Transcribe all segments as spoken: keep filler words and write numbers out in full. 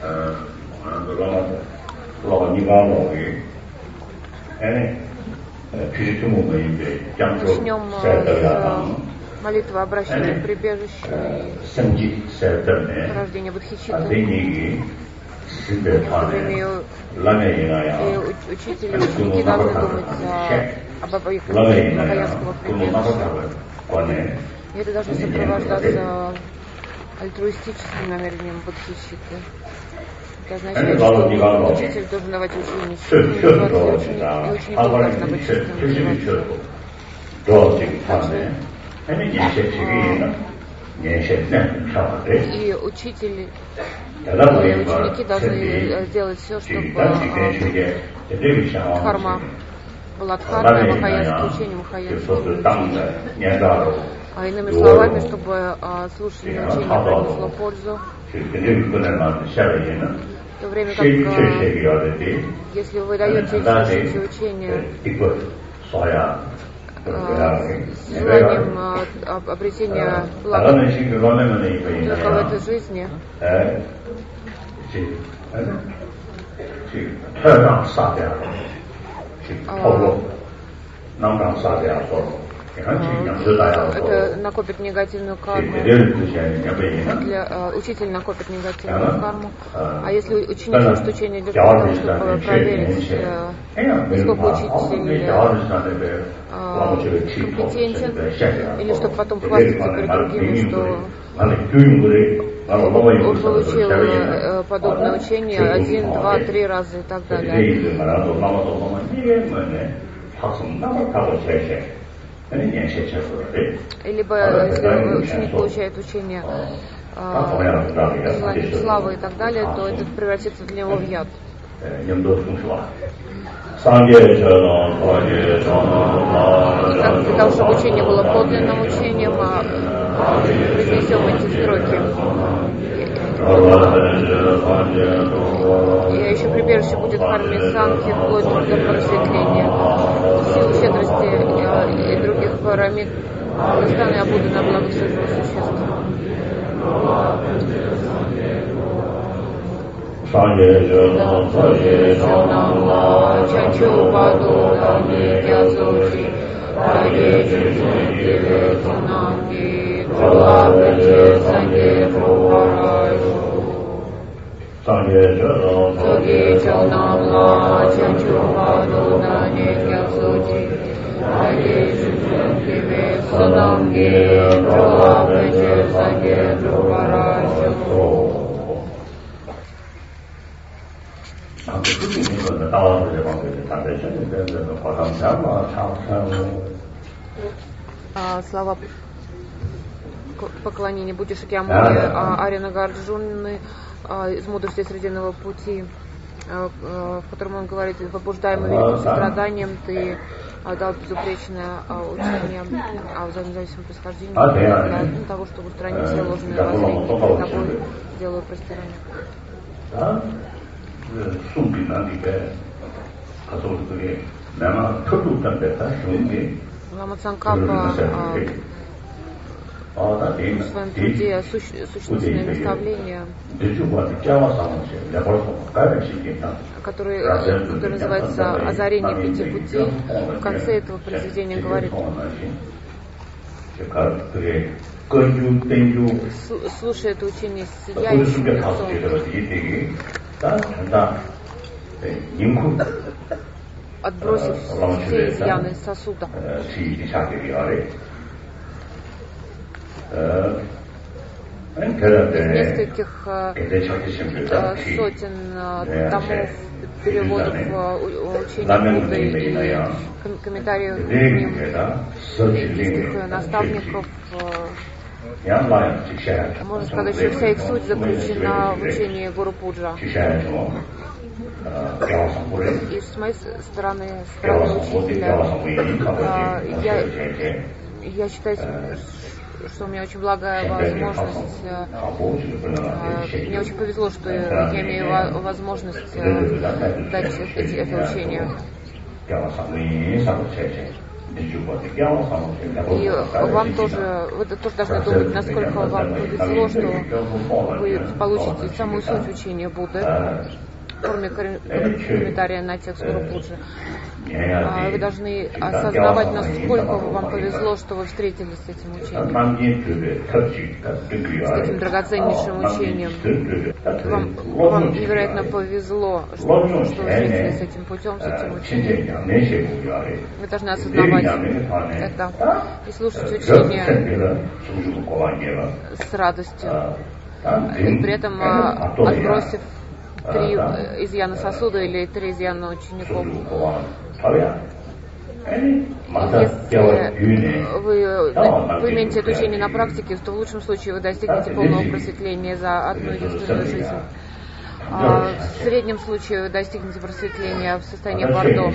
Начнем с молитвы обращения к прибежищу и рождения Бодхичитты. И учители, ученики должны думать об объекте Махаянского прибежища. И это должно сопровождаться альтруистическим намерением Бодхичитты. Это означает, что учитель должен давать учению, и ученик должен быть чистым. И учитель и ученики должны сделать все, чтобы дхарма была дхарма, махаянское учение, махаянское учение. А иными словами, чтобы слушание учения принесло пользу, в то время как, если вы даете слушаете учение с желанием обретения блага только в этой жизни, это накопит негативную карму. Для, учитель накопит негативную карму. А если ученик слушает учение для того, чтобы проверить, насколько учитель компетентен, или чтобы потом хвастаться перед другими, что он получил подобное учение один, два, три раза и так далее. Либо, если ученик получает учение э, желание славы и так далее, то это превратится для него в яд. И как для того, чтобы учение было подлинным учением, произнесем эти строки. И еще прибежище будет харме санки, вплоть до просветления. Силу щедрости и других парамид достану я буду на благо всех живых существ. Соги Чонамла Чанчупаду Нане Кясучи Аги Чучункиве Сонамги Чулапече Санге Чупарашо. Слова поклонения Буддишакьямуни, Арьяна Гарджуны из мудрости Срединного пути, в котором он говорит: побуждаемый великим состраданием, ты дал безупречное учение о взаимозависимом происхождении для того, чтобы устранить все ложные воззрения. Перед тобой делаю простирание. Лама Цангкапа в своем труде сущностные наставления, который, который называется «Озарение пяти путей», в конце этого произведения говорит: слушай это учение с сияющим лицом, отбросив все изъяны сосуда. Из нескольких э, сотен э, томов, переводов э, учений Будды и ком- комментариев к ним ведических наставников, э, можно сказать, что вся их суть заключена в учении Гуру Пуджа. И с моей стороны, с стороны учителя, э, я, я считаю, что у меня очень благая возможность, э, мне очень повезло, что я имею возможность э, дать это, это учение. И вам тоже, вы тоже должны думать, насколько вам повезло, что вы получите самую суть учения Будды в форме комментария на текст Гуру Пуджи. Вы должны осознавать, насколько вам повезло, что вы встретились с этим учением, с таким драгоценнейшим учением. Вам, вам невероятно повезло, что, что вы встретились с этим путем, с этим учением. Вы должны осознавать это и слушать учение с радостью, и при этом отбросив три изъяна сосуда или три изъяна учеников. Если вы, вы имеете это учение на практике, то в лучшем случае вы достигнете полного просветления за одну единственную жизнь. А в среднем случае вы достигнете просветления в состоянии Бардо.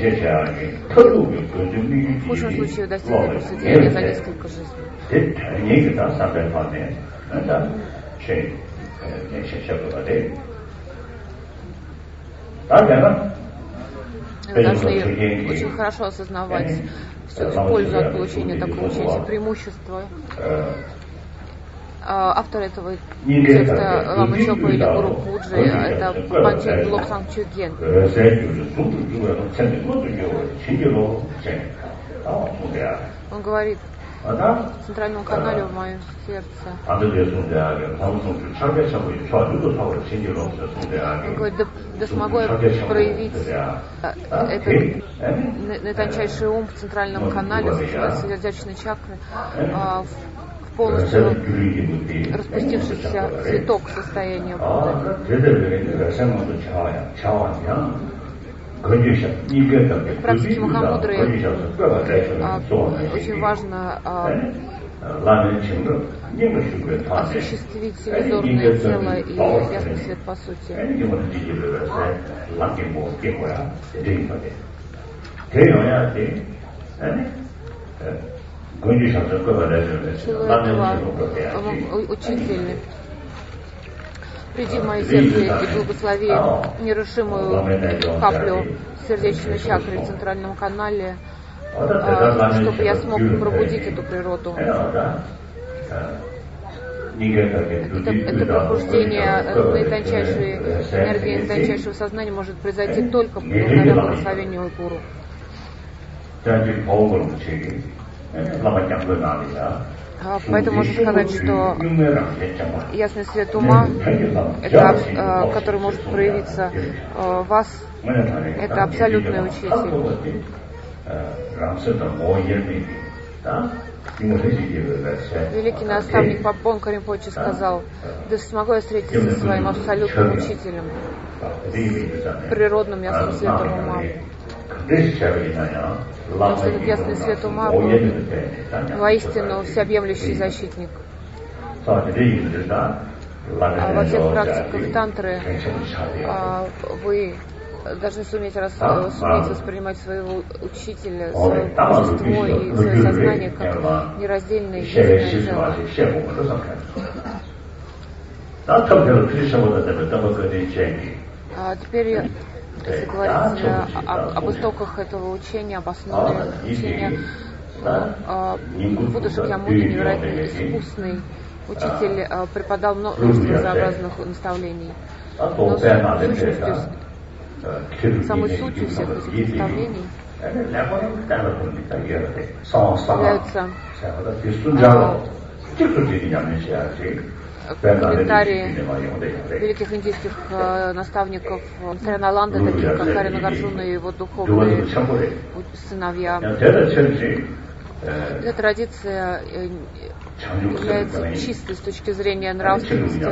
В худшем случае вы достигнете просветления за несколько жизней. Вы должны очень хорошо осознавать всю пользу от получения такого учения, преимущества. Автор этого текста Лама Чопа или Гуру Пуджи — это Панчен Лобсанг Чуген. Он говорит: в центральном канале в моем сердце. Он говорит: да, да смогу я проявить этот наитончайший ум в центральном канале, сердечной чакры, в полностью распустившийся цветок состояния Будды. В практике Махамудры очень важно осуществить иллюзорное тело и ясный свет по сути. Учитель, приди в мое сердце и благослови нерушимую каплю сердечной чакры в центральном канале, чтобы я смог пробудить эту природу. Это, это пробуждение наитончайшей энергии, наитончайшего сознания может произойти только благодаря благословению Гуру. Поэтому можно сказать, что ясный свет ума, это, который может проявиться в вас, это абсолютный учитель. Великий наставник Папон Каримпоче сказал: да смогу я встретиться со своим абсолютным учителем, с природным ясным светом ума. Потому что этот ясный свет ума был воистину всеобъемлющий защитник. А во всех практиках тантры вы должны суметь, раз, суметь воспринимать своего учителя, свое божество и свое сознание как нераздельное единое целое. А теперь, если говорить о, об истоках этого учения, об основе учения, Будда Шакьямуни, невероятно искусный учитель, преподал множество разнообразных наставлений. Но сущностью, самой сутью всех этих наставлений являются комментарии великих индийских э, наставников Сараналанды, таких как Харина Гарджуна и его духовные сыновья. Эта традиция является чистой с точки зрения нравственности,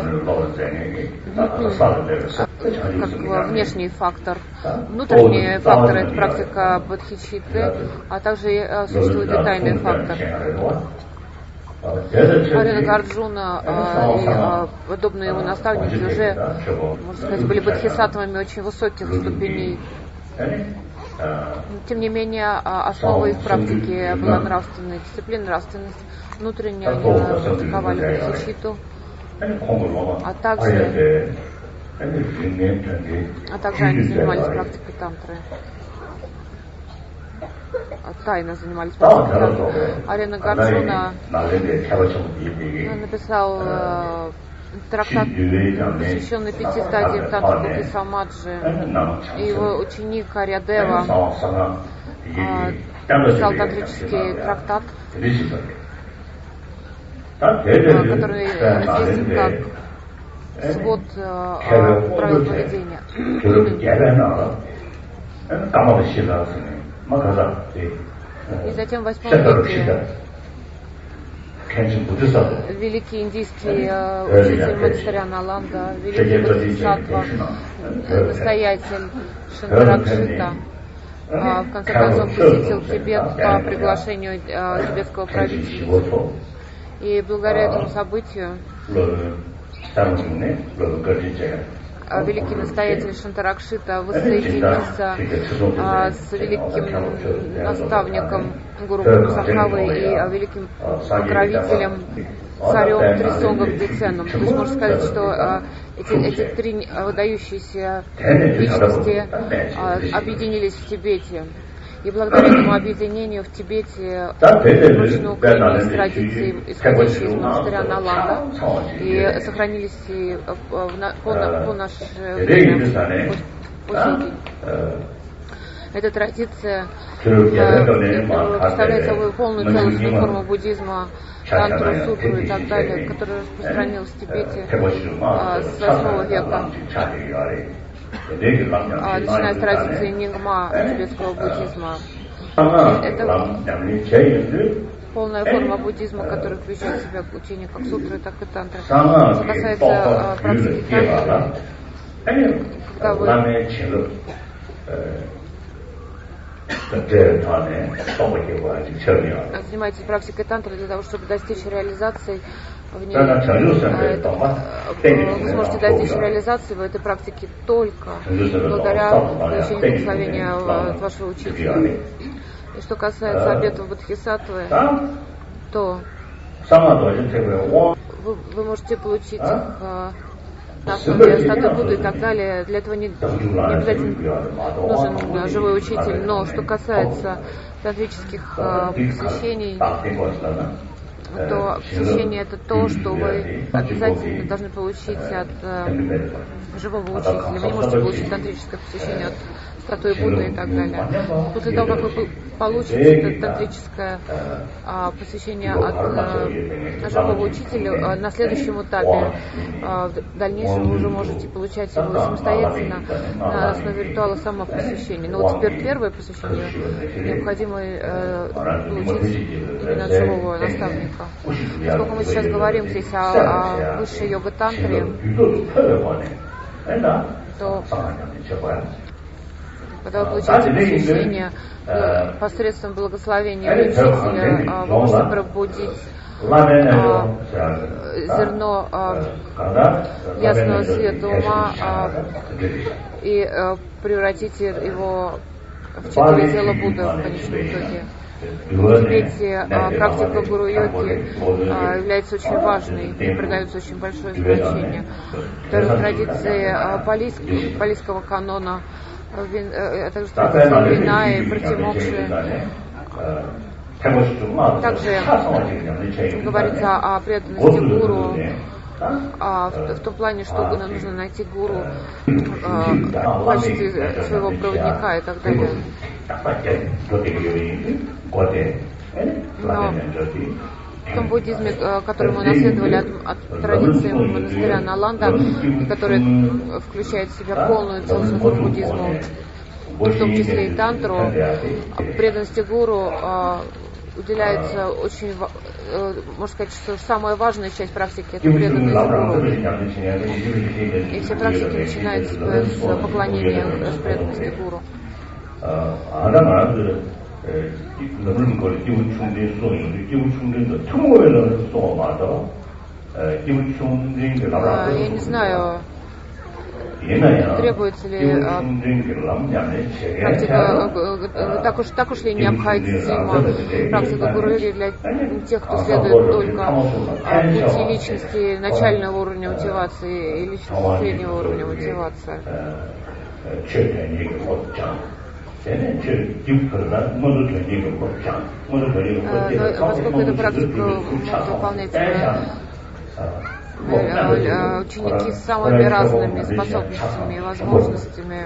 как внешний фактор. Внутренний фактор — это практика бодхичитты, а также существует и тайный фактор. Харина Гарджуна э, и э, подобные ему наставники уже, можно сказать, были бодхисаттвами очень высоких ступеней. Тем не менее, основой их практики была нравственная дисциплина, нравственность. Внутренне они практиковали бодхичитту, а также, а также они занимались практикой тантры. тайно занимались практикой тантра. Арья Нагарджуна написал э, трактат, посвященный пяти стадиям тантры Бхакти Самаджи. И его ученик Арьядева э, написал тантрический трактат, который известен как свод э, правил поведения. И затем в восьмом веке великий индийский э, учитель монастыря Наланда, великий Бодхисаттва, настоятель Шанкаракшита, э, в конце концов посетил Тибет по приглашению э, тибетского правительства. И благодаря этому событию великий настоятель Шантаракшита воссоединился а, с великим наставником Гуру Сахавой и а, великим покровителем царем Трисонгом Диценом. То есть можно сказать, что а, эти, эти три выдающиеся личности а, объединились в Тибете. И благодаря этому объединению в Тибете прочно укрепились традиции, исходящие из монастыря Наланда, и сохранились и по, по, по наше время, по, по сей день. Эта традиция э, представляет собой полную целостную форму буддизма, тантру, сутру и так далее, которая распространилась в Тибете э, с восьмого века. А, начиная с традиции Нингма тибетского буддизма. Это полная форма буддизма, которая включает в себя учение как сутры, так и тантры. Что касается а, практики тантры, когда вы занимаетесь практикой тантры для того, чтобы достичь реализации в ней, это, вы сможете достичь реализации в этой практике только благодаря получению благословения от вашего учителя. И что касается обетов Бодхисаттвы, то вы, вы можете получить их на основе статуи Будды и так далее. Для этого не, не обязательно нужен живой учитель. Но что касается тантрических э, посвящений, то посвящение — это то, что вы обязательно должны получить от э, живого учителя. Вы не можете получить тантрическое посвящение от статуи Будды и так далее. После того, как вы получите это тантрическое а, посвящение от а, живого учителя, а, на следующем этапе, а, в дальнейшем вы уже можете получать его самостоятельно на основе ритуала самопосвящения. Но вот теперь первое посвящение необходимо а, получить именно от живого наставника. Поскольку мы сейчас говорим здесь о, о высшей йога-тантре, то когда вы получаете посвящение посредством благословения учителя, вы можете пробудить а, зерно а, ясного света ума а, и а, превратить его в четыре тела Будды в конечном итоге. В Тибете а, практика гуру-йоги а, является очень важной и придается очень большое значение. Даже традиции а, палийск, палийского канона, вин, а также традиции вина и пратимокши. Также говорится о преданности гуру, а, в, в том плане, что нужно найти гуру а, в качестве своего проводника и так далее. Но в том буддизме, который мы наследовали от, от традиции монастыря Наланда, который включает в себя полную целостную форму буддизма, в том числе и тантру, преданности гуру а, уделяется очень, можно сказать, что самая важная часть практики — это преданность гуру. И все практики начинаются с поклонения, с преданности гуру. Я не знаю, требуется ли а, практика, так уж, так уж ли необходима практика гуру-йоги для тех, кто следует только а, пути личности начального уровня мотивации или среднего уровня мотивации. поскольку эту практику могут выполнять ученики с самыми разными способностями и возможностями,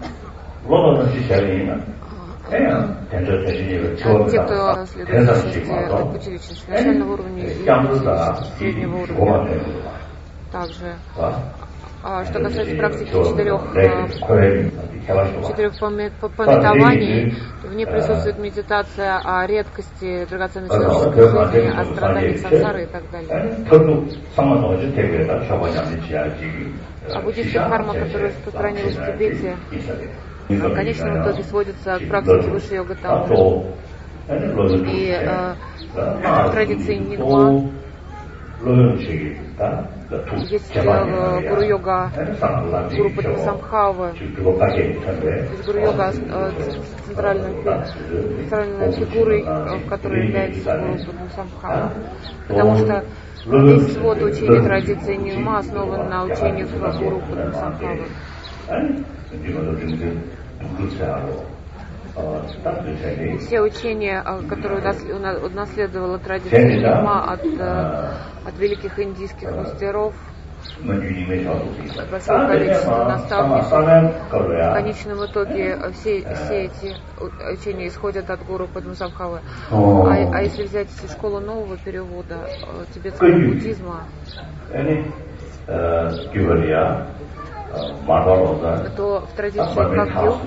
те, кто следует пути личности начального уровня и среднего уровня. Также, что касается практики четырех, четырех пометований, в ней присутствует медитация о редкости драгоценной человеческой жизни, о страданиях сансары и так далее. А буддийская карма, которая распространилась в Тибете, в конечном итоге сводится к практике высшей йога тантры. И э, в традиции Нигма есть э, гуру-йога, гуру Падмасамбхава. Гуру-йога э, центральной, центральной фигурой, э, в которой является гуру Падмасамбхава. Потому что весь свод учения традиции Нигма основан на учениях гуру Падмасамбхава. Все учения, которые унаследовала традиция Нигма от, от великих индийских мастеров, большого количества наставников, в конечном итоге все, все эти учения исходят от гуру Падмасамбхавы. А, а если взять школу нового перевода тибетского буддизма, то в традиции Кагью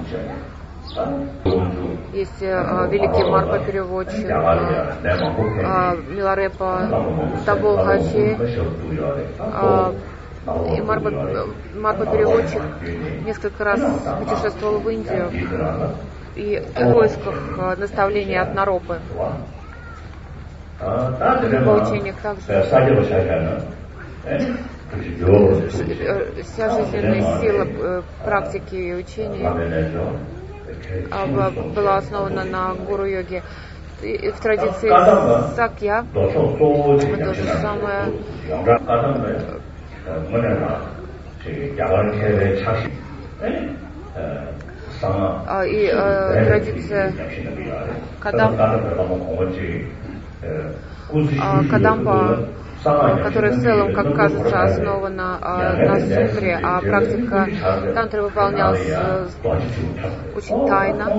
есть э, великий Марпа-переводчик, э, Миларепа Таболхачи, э, и Марпа, Марпа-переводчик несколько раз путешествовал в Индию и в поисках э, наставления от Наропы. В учениях также вся жизненная сила практики и учения была основана на гуру-йоге. И в традиции Сакья то же самое. И э, традиция Кадампа, Кадампа, которая в целом, как кажется, основана э, на сутре, а практика тантры выполнялась э, очень тайно.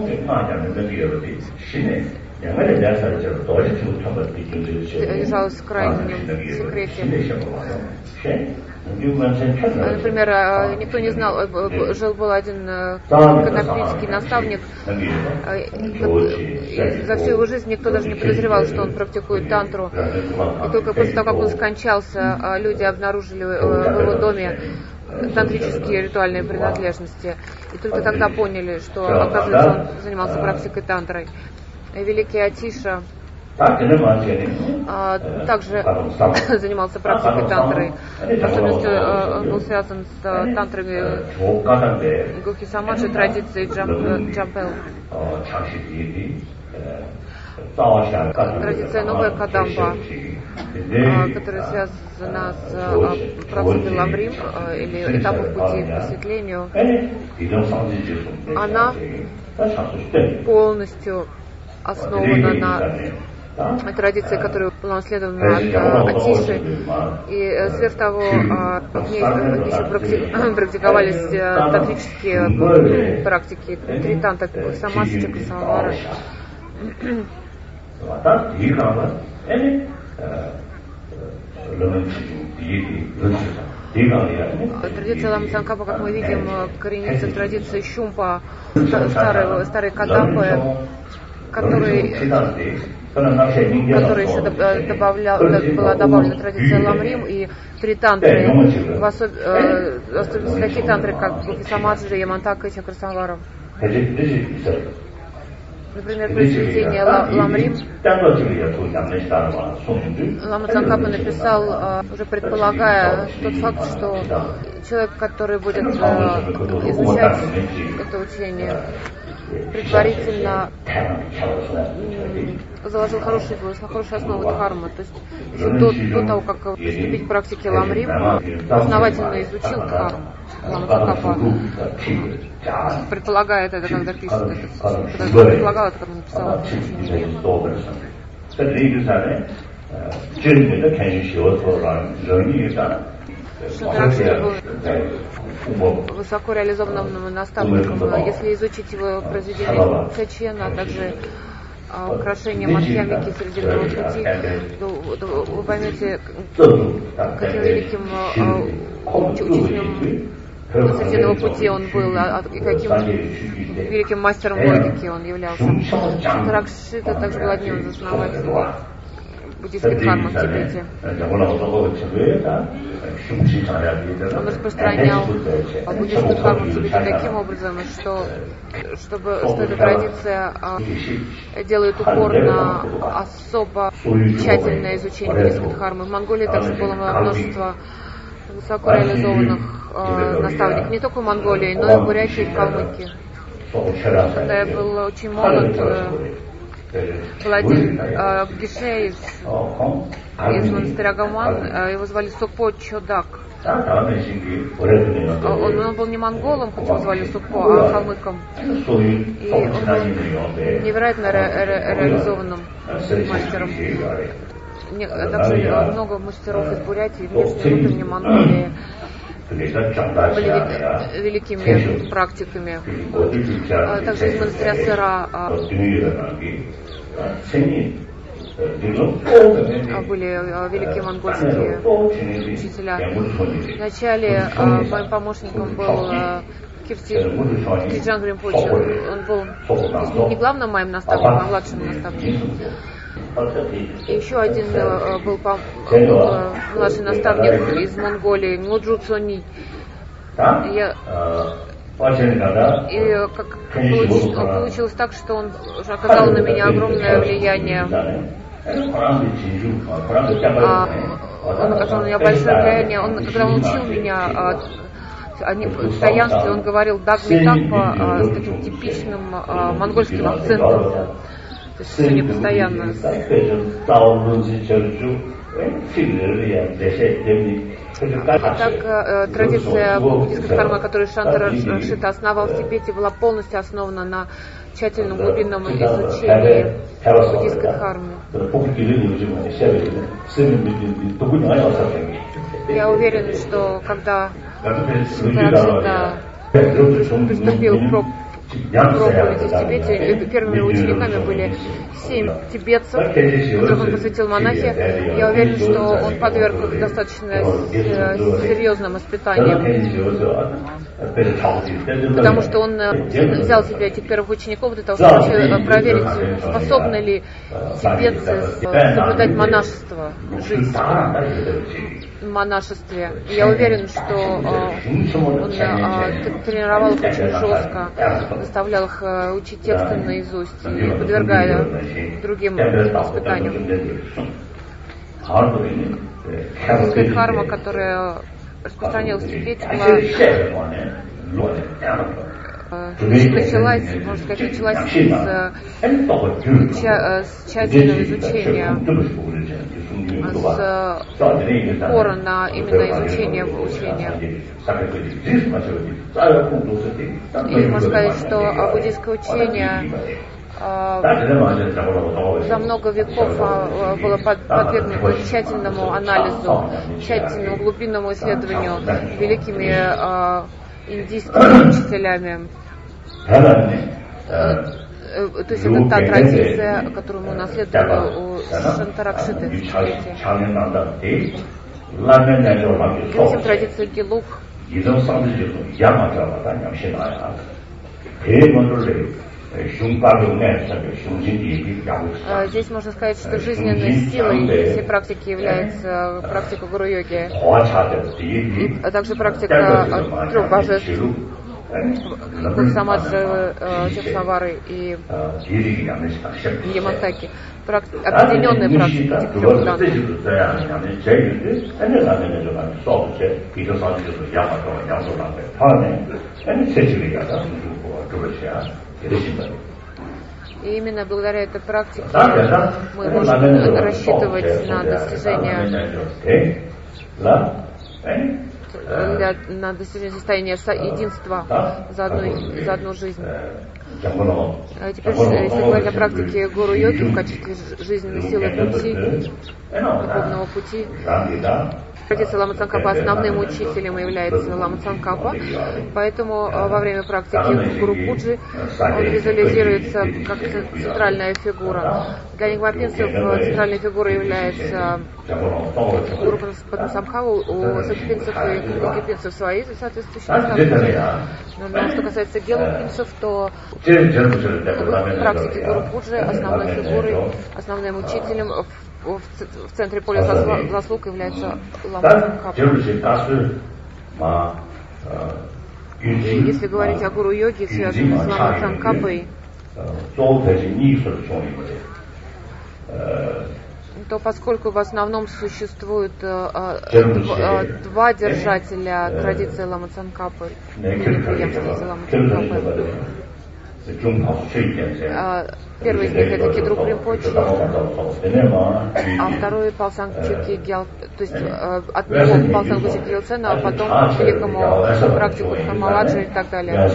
Держалась в крайнем секрете. Например, никто не знал, жил был один конопийский наставник, и за всю его жизнь никто даже не подозревал, что он практикует тантру. И только после того, как он скончался, люди обнаружили в его доме тантрические ритуальные принадлежности. И только тогда поняли, что, оказывается, он занимался практикой тантрой. Великий Атиша а, также занимался практикой тантры. В особенности он был связан с тантрами Гухи Самаджи, традицией джамп, Джампел. Традиция новая Кадампа, которая связана с практикой Ламрим или этапов пути к просветлению, она полностью основана на традиции, которая была наследована от Атиши. И сверх того, в ней еще практиковались тантрические практики, три танта, самадхи, чакрасамвара. Традиция Ламасанкапа, как мы видим, коренится в традиции Шумпа, старой, старой Кадампы, который, который еще добавлял, была добавлена традиция Ламрим, и три тантры, в особ, э, особенно такие тантры, как Гухи Самаджи, Ямантака и Чакрасамвара. Например, произведение Ламрим Ламасанкапа написал, уже предполагая тот факт, что человек, который будет э, изучать это учение, предварительно заложил хорошую, хорошую основу дхармы, то есть еще до, до того, как приступить к практике ламрим, основательно изучил дхарму. Ламакапа предполагает это, когда пишет это, когда предполагал это, когда написал это учение. Шантаракшита был высоко реализованным наставником. Если изучить его произведение Чачена, а также а, украшение Мадхьямики Срединного пути, то, то вы поймете, каким великим а, учителем Срединного пути он был, а, и каким великим мастером логики он являлся. Шантаракшита также был одним из основателей буддийской дхармы в Тибете. Он распространял буддийскую дхарму в Тибете таким образом, что, чтобы, что эта традиция а, делает упор на особо тщательное изучение буддийской дхармы. В Монголии также было множество высоко реализованных а, наставников, не только в Монголии, но и в Бурятии и в Калмыкии. Когда я был очень молод, был один э, гишей из, из монастыря Гаман, э, его звали Супо Чодак. Он, он был не монголом, хоть его звали Супо, а калмыком. И он был невероятно ре, ре, реализованным мастером. Не, также много мастеров из Бурятии, внешней и внутренней Монголии были великими практиками. А также из монастыря Сыра были великие монгольские учителя. Вначале моим помощником был Кирджан Римпоче. Он был не главным моим наставником, а младшим наставником. И еще один uh, был uh, младший наставник из Монголии, Муджу Цони. Я... И как получ... получилось так, что он оказал на меня огромное влияние. А, он оказал на меня большое влияние. Он, когда он учил меня а, они, в таянстве, он говорил «дагми такпа» а, с таким типичным а, монгольским акцентом. То есть все непостоянно. Так, э, традиция буддийской дхармы, которую Шантаракшита основал в Тибете, была полностью основана на тщательном глубинном изучении буддийской дхармы. Я уверен, что когда Шантаракшита приступил к проповеди в Тибете, первыми учениками были семь тибетцев, которых он посвятил монахе. Я уверен, что он подверг их достаточно серьезным испытаниям, потому что он взял себе этих первых учеников для того, чтобы проверить, способны ли тибетцы соблюдать монашество, жить в монашестве. Я уверен, что он тренировал их очень жестко, заставлял их учить тексты наизусть и подвергая другим испытаниям. Буддийская дхарма, которая распространилась в Тибете, была, началась, можно сказать, началась с, с тщательного изучения, с упора на именно изучение учения. И можно сказать, что буддийское учение за много веков было подвергнуто тщательному анализу, тщательному глубинному исследованию великими индийскими учителями. То есть это та традиция, которую мы наследовали у Шантаракшиты в Тибете. Затем традиция Гелук. Здесь можно сказать, что жизненной силой всей практики является практика гуру-йоги, а также практика трех божеств. Кусамаджи, Чехсавары и Ямасаки. Практи- объединенная практика этих трех данных. И именно благодаря этой практике мы можем рассчитывать на достижение Для, на достижение состояния единства за одну, за одну жизнь. А теперь, если говорить о практике гуру-йоги в качестве жизненной силы пути, духовного пути, традиция Лама Цангкапа основным учителем является Лама Цангкапа, поэтому во время практики Гуру Пуджи он визуализируется как центральная фигура. Для нингвапинцев центральной фигурой является Гуру Падмасамбхава, у сакипинцев и египинцев свои соответствующие статусы. Но что касается гелупинцев, то в практике Гуру Пуджи основной фигурой, основным учителем в, в центре поля заслуг является Лама Цангкапа. Если говорить о гуру-йоге, связанном с Ламой Цангкапой, то поскольку в основном существует э, э, два держателя традиции Лама Цангкапы, или преемственности Лама Цангкапы, первый из них это Кедруп Ринпоче, а второй Палсанг Чукчи Гьял, то есть от него к Палсангу Чукчи Гьялцену, а потом к великому практику Хамаладжи и так далее.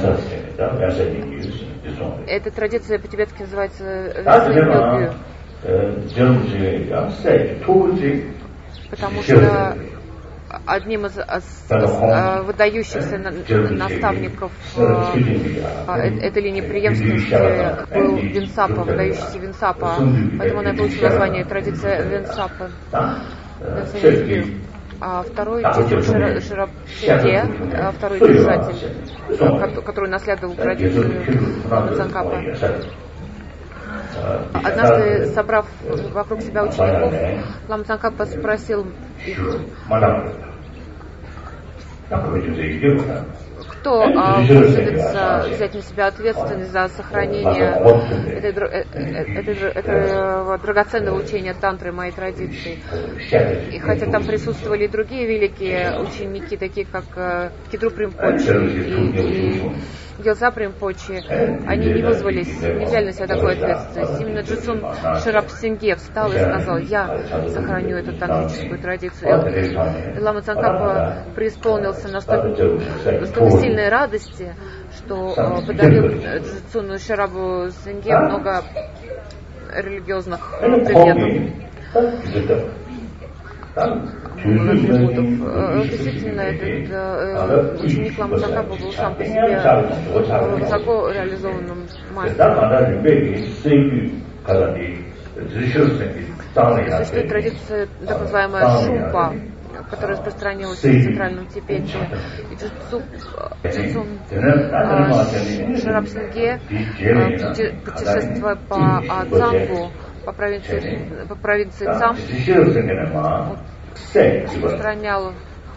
Эта традиция по-тибетски называется Венсэ Гёгю, потому что одним из выдающихся наставников этой линии преемственности был Винсапа, выдающийся Винсапа, поэтому она получила название традиция Винсапа. А второй Чичу Ширапсинге, второй держатель, который наследовал традицию Цангкапа. Однажды, собрав вокруг себя учеников, Лама Цангкапа спросил их, кто а, вызовется взять на себя ответственность за сохранение этой, этой, этого драгоценного учения тантры, моей традиции. И хотя там присутствовали и другие великие ученики, такие как Кедруп Ринпоче и, и Гелзап Ринпоче, они не вызвались, не взяли на себя такую ответственность. Именно Джитсун Ширапсинге встал и сказал: я сохраню эту тантрическую традицию. И Лама Цангкапа преисполнился настолько сильной радости, что подарил Джитсуну Ширапу Синге много религиозных предметов. Атрибутов. Действительно, этот э, ученик Лама Цангкапа был сам по себе высоко реализованным мастером. Существует традиция, так называемая шупа, которая распространилась в Центральном Тибете. И Джитсун Ширапсинге, путешествуя по Цангу, по провинции, по провинции Цам, распространял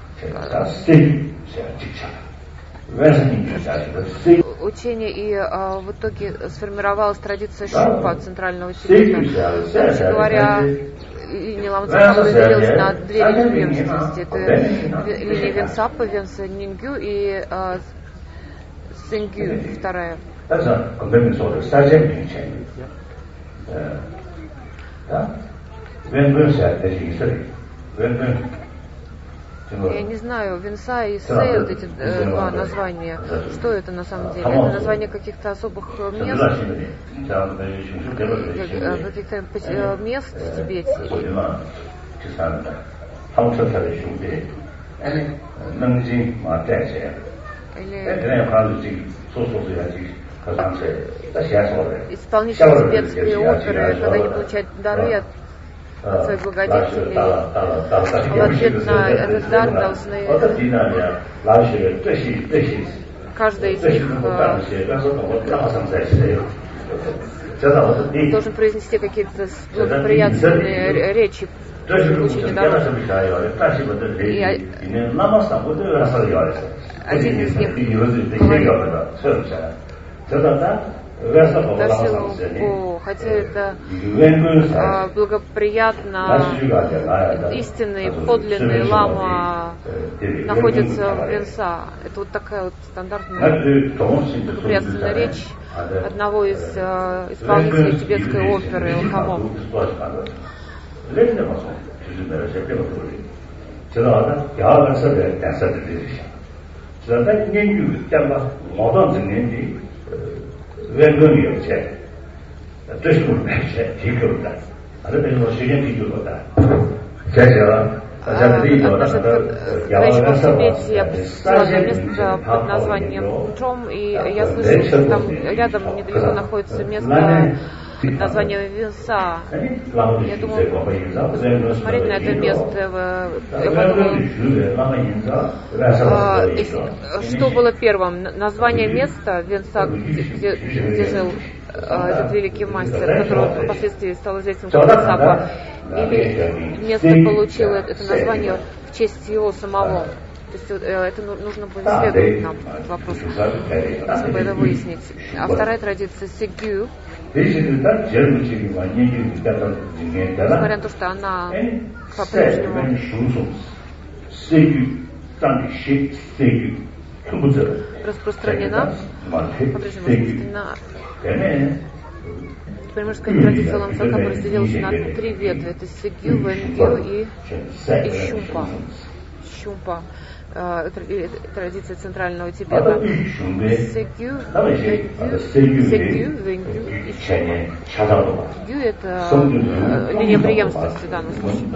учение, и а, в итоге сформировалась традиция шупа Центрального Тибета. Короче говоря, линия Лама Цангкапа разделилась на две линии преемственности. Это линия Винсапа, Венсэ Нингю и а, Сэнгю, вторая. Я не знаю, Винса и Сэй, вот эти э, два названия, что это на самом деле? Это название каких-то особых мест, каких-то мест в Тибете? Или исполнители тибетской оперы, когда они получают дары от от своих благодетелей, в ответ на этот дар должны каждый из них должен произнести какие-то благоприятные речи очень недавно. И один из них говорил, хотя это а, благоприятно, истинный, подлинный лама находится в Венса. Это вот такая вот стандартная благоприятная речь одного из а, исполнителей тибетской оперы Лхамо. Однажды, когда еще в Тибете, я посетила одно место под названием Чом, и я слышала, что там рядом недалеко находится место под названием Венса. Я думала, посмотреть на это место. Я подумала, что было первым? Название места Венса, где, где, где жил этот великий мастер, который впоследствии стал известен как Венсапа, или место получило это название в честь его самого. То есть это нужно было исследовать нам этот вопрос, чтобы это выяснить. А вторая традиция Сегю, несмотря на то, что она по-прежнему распространена, по-прежнему распространена. Теперь можно сказать, традиция Ламсака разделилась на три ветви. Это Сегю, Вэнгю и, и Щумпа. Щумпа. Э, традиция центрального Тибета. Сегю, Вэнгю, Сегю, Вэнгю и Щумпа. Сегю — это э, линия преемственности в данном случае.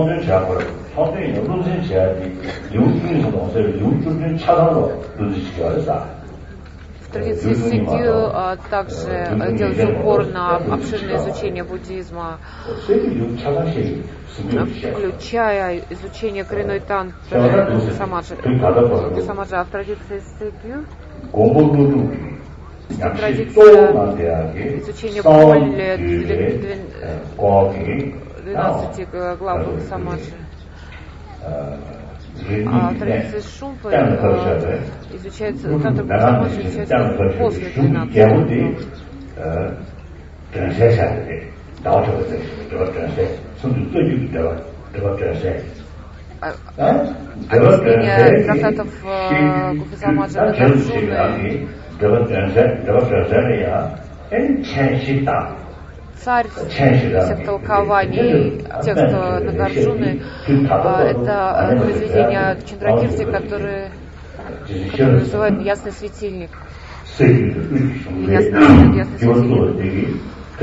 В традиции Сегю а, также а, делается упор на обширное изучение буддизма, включая изучение коренной тантры Самаджи. Самаджи. А в традиции Сегю традиция изучения более двенадцати глав Самаджи. А традиция Шумпы э, изучается, тантра Самаджи изучается после двенадцати. Объяснение трактатов Гупи Самаджи Нагарджуны, царь всех толкований текста Нагарджуны, это произведение Чандракирти, которое, которое называют «Ясный светильник». Ясный, ясный светильник.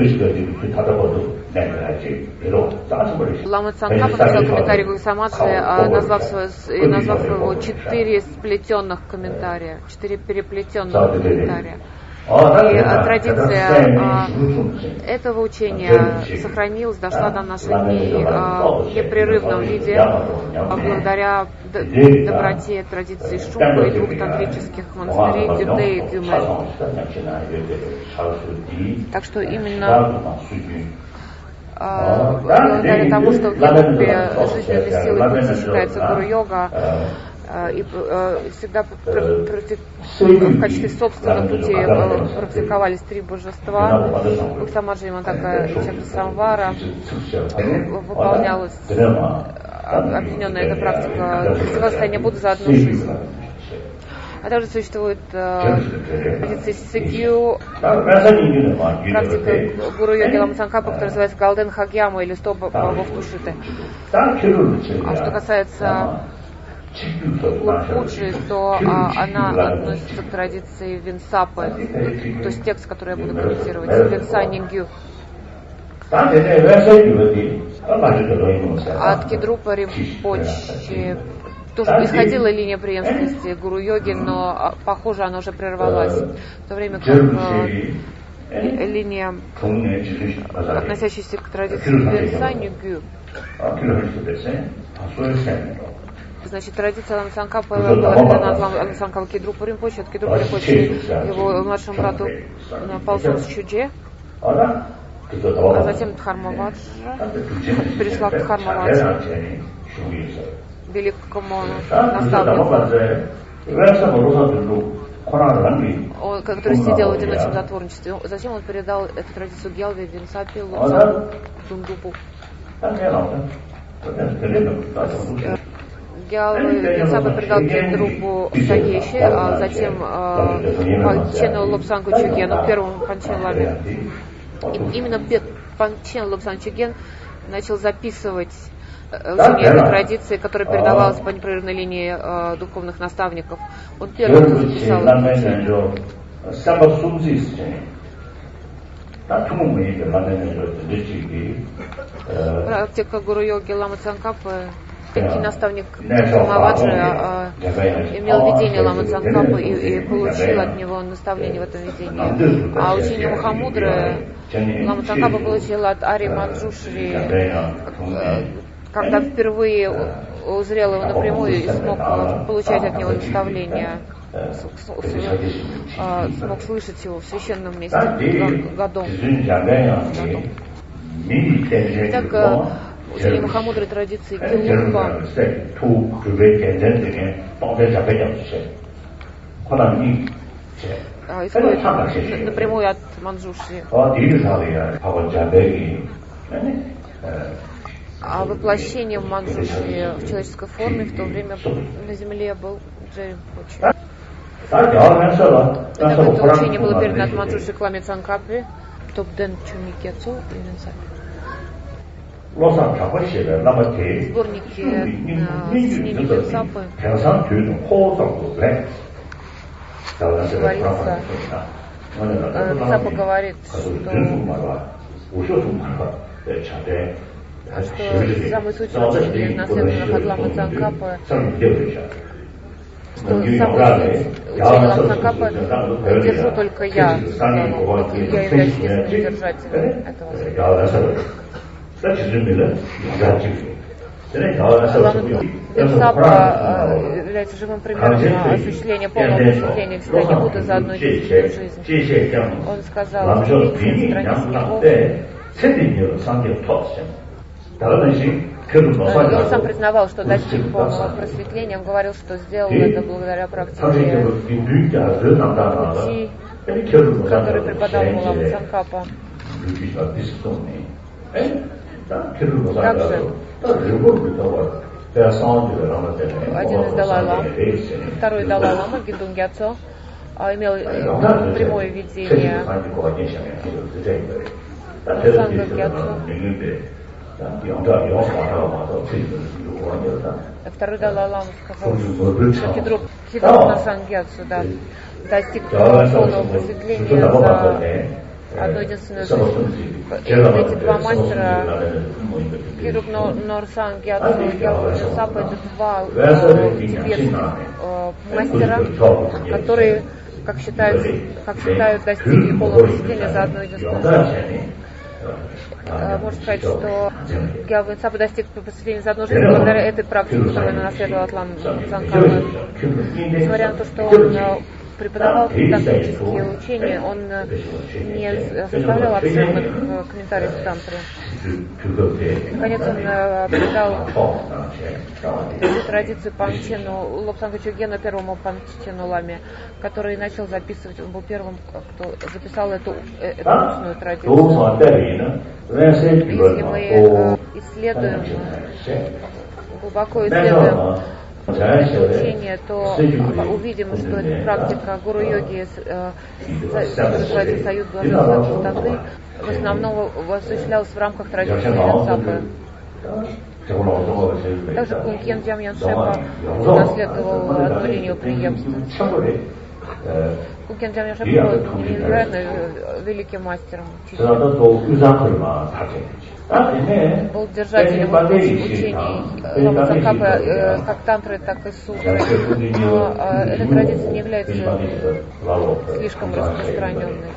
Лама Цангхапа написал комментарий Гупи Самаджи, назвав, свое, назвав его четыре сплетенных комментария, четыре переплетенных комментария. И а, традиция а, этого учения сохранилась, дошла до наших дней а, в непрерывном виде а, благодаря д- доброте традиции Шумпы и двух тантрических монастырей Дюде и Гюме. Так что именно а, благодаря тому, что в Европе жизненной силой пути считается гуру-йога, и всегда в качестве собственного пути практиковались три божества. В Самаджи Мантака и Чакрасамвара выполнялась объединенная эта практика состояния Будды за одну жизнь. А также существует традиция Сегю, практика гуру-йоги Лама Цангхапа, которая называется Галден Хагьяма или сто богов Тушиты. А что касается Уркуджи, то а, она относится к традиции Венсапы, то есть текст, который я буду комментировать, Венса Нингю. От Кедрупа Римпочи тоже исходила линия преемственности гуру-йоги, но, похоже, она уже прервалась. В то время как э, линия, относящаяся к традиции Венса Нингю, значит, традиция Лама Цангхапа была передана от Лама Цангхапа Кедрупа Римпочи, от Кедрупа Римпочи его младшему брату Палсонсу Чудже. А затем Дхармаваджа пришла к Дхармаваджи, великому наставнику, который сидел в одиночном затворничестве. Затем он передал эту традицию Гьялве Винсапи Лобсангу Дундупу. Гьялве Винсапи передал Кендрупу Сагеши, а затем Панчену Лобсангу Чугену, первому Панчену Ламе. И именно Панчен Лобсангу Чуген начал записывать учение этой традиции, которая передавалась по непрерывной линии э, духовных наставников. Он первый, кто записал это учение. Практика гуру-йоги Лама Цангкапы, великий наставник Дхармаваджи э, имел видение Лама Цангкапы и, и получил от него наставление в этом видении. А учение Махамудры Лама Цангкапа получил от Ари Манджушри, э, когда впервые узрел его напрямую и смог получать от него наставления, смог слышать его в священном месте годом. Итак, учение Махамудры традиции Гелупа исходит напрямую от Манджушри. А воплощением Манджушри в человеческой форме в то время на земле был Джей Римпоче. Это учение было передано от Манджушри к Ламе Цангкапе, Топден Чумикецу и Винсапи. Сборники сочинений Винсапы говорится, Винсапа говорит, что что самый суть учения наследованных от Ламы Цангкапы, что самый суть учения Ламы Цангкапы держу только я, только я являюсь единственным держателем этого. Винсапа является живым примером осуществления полного просветления в состоянии Будды за одну единственную жизнь. Он сказал, в странице его, он сам признавал, что достиг полного просветления. Он говорил, что сделал это благодаря практике пути, который преподал ему Лама Цангкапа. Также один из Далай-лам, второй Далай-лама, Гидун Гьяцо, имел прямое видение Санга Гьяцо. Второй Далай-лама сказал, что Кедруп Нарсан Гьяцо, да, достиг полного просветления за одну единственную жизнь. И эти два мастера, Кедруп Нарсан Гьяцо и Гьялве Винсапа, это два тибетских мастера, которые, как считают, как считают, достигли полного просветления за одну единственную жизнь. Можно сказать, что Гьялве Винсапа достиг просветления за одну жизнь благодаря этой практике, которую он наследовал от Ламы Цангкапы. Несмотря на то, что он преподавал тантрические учения, он не составлял обширных комментариев в тантре. Наконец он передал эту традицию Панчену Лобсангу Чугену, первому Панчену Ламе, который начал записывать, он был первым, кто записал эту, эту устную традицию. Если мы исследуем, глубоко исследуем это учение, то увидим, что эта практика гуру-йоги, которая традиция союз блаженства чистоты, в основном осуществлялась в рамках традиции Винсапы. Также Кункен Джамьян Шепа наследовал одну линию преемства. Кункен Джамьян Шепа был невероятно великим мастером. Был держателем учений Лама Цангкапы, как тантры, так и сутры. Но эта традиция не является слишком распространенной.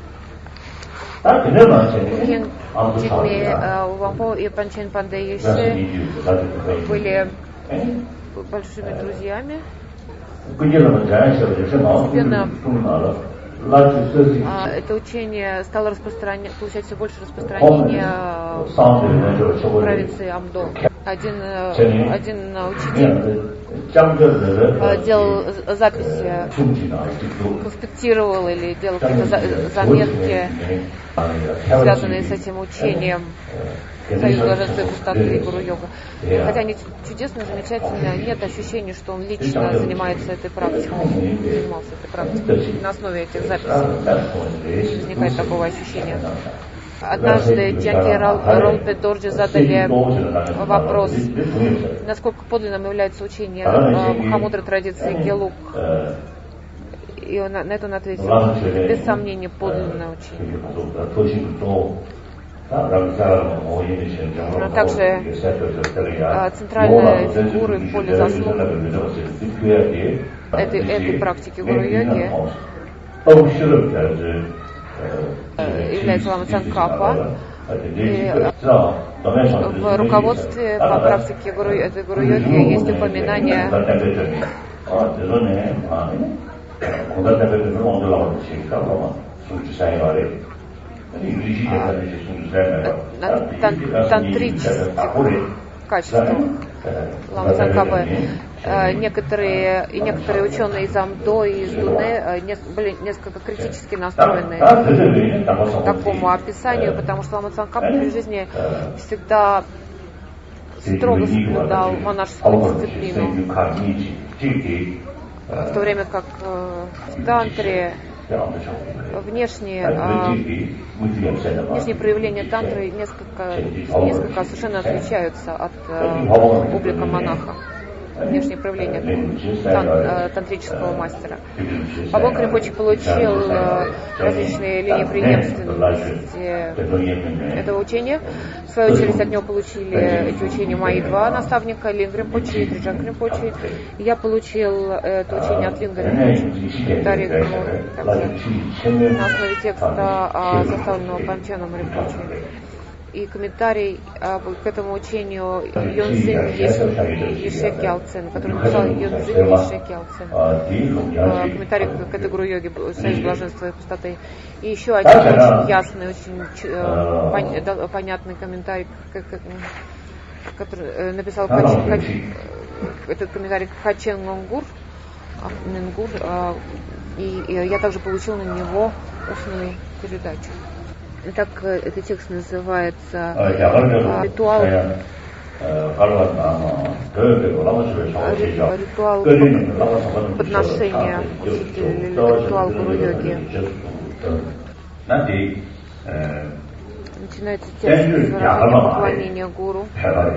Кункен Джигме Вампо и Панчен Пандейши были большими друзьями. Постепенно Это учение стало распространять, получать все больше распространения в провинции Амдо. Один, один учитель делал записи, конспектировал или делал какие-то заметки, связанные с этим учением Союз блаженства и пустоты Гуру-йога. Хотя они чудесно, замечательно, нет ощущения, что он лично занимается этой практикой, занимался этой практикой. На основе этих записей не возникает такого ощущения. Однажды Джанки Ролпе Дорджи задали вопрос, насколько подлинным является учение Махамудра традиции Гелук. И он, на это он ответил, без сомнения, подлинное учение. А также центральная фигура в поле заслуг этой, этой практики гуру-йоги является Лама Цангкапа. И в руководстве по практике гуру, этой гуру-йоги есть упоминание тантрических качеств Лама Цангкапы. Некоторые, и некоторые ученые из Амдо и из Дуне были несколько критически настроены к такому описанию, потому что Лама Цангкапа при жизни всегда строго соблюдал монашескую дисциплину, в то время как в тантре внешние, а, внешние проявления тантры несколько, несколько совершенно отличаются от а, облика монаха. Внешнее проявление тан, тантрического мастера. Пабон Кринпоче получил различные линии преемственности этого учения. В свою очередь от него получили эти учения мои два наставника, Линга Кринпоче и Триджан Кринпоче. Я получил это учение от Линга Кринпоче, комментарий на основе текста, составленного Панчаном Ринпоче. И комментарий а, к этому учению Йонзин Еше Гялцен, который написал Йонзин Еше Гялцен. А, комментарий к этой гуру-йоге Союз блаженства и пустоты. И еще один очень ясный, очень э, пон, да, понятный комментарий, который написал Кач, Кач, этот комментарий Качен Нонгур, Мингур, а, и, и я также получил на него устную передачу. Так этот текст называется ритуал, ритуал подношения учителя, ритуал гуру-йоги. Начинается текст с выражения поклонения гуру.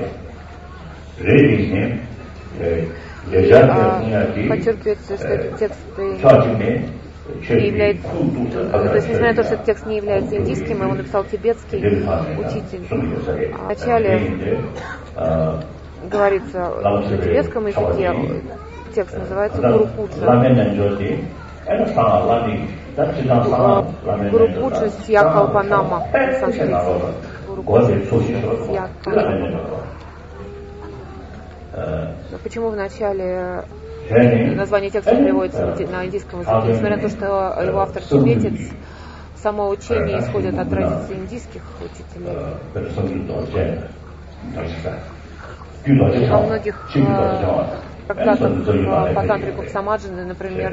И а, подчеркивается, что этот текст не является, то есть несмотря на то, что этот текст не является индийским, его написал тибетский учитель. А вначале говорится на тибетском языке, текст называется Гуру Пуджа. Гуру Пуджа Сьякалпанама в санскрите. Гуру Пуджа Сьякалпанама. Почему в начале название текста переводится на индийском языке? Несмотря на то, что его автор тибетец, само учение исходит от традиции индийских учителей. Во многих трактатах по тантре Купсамаджаны, например,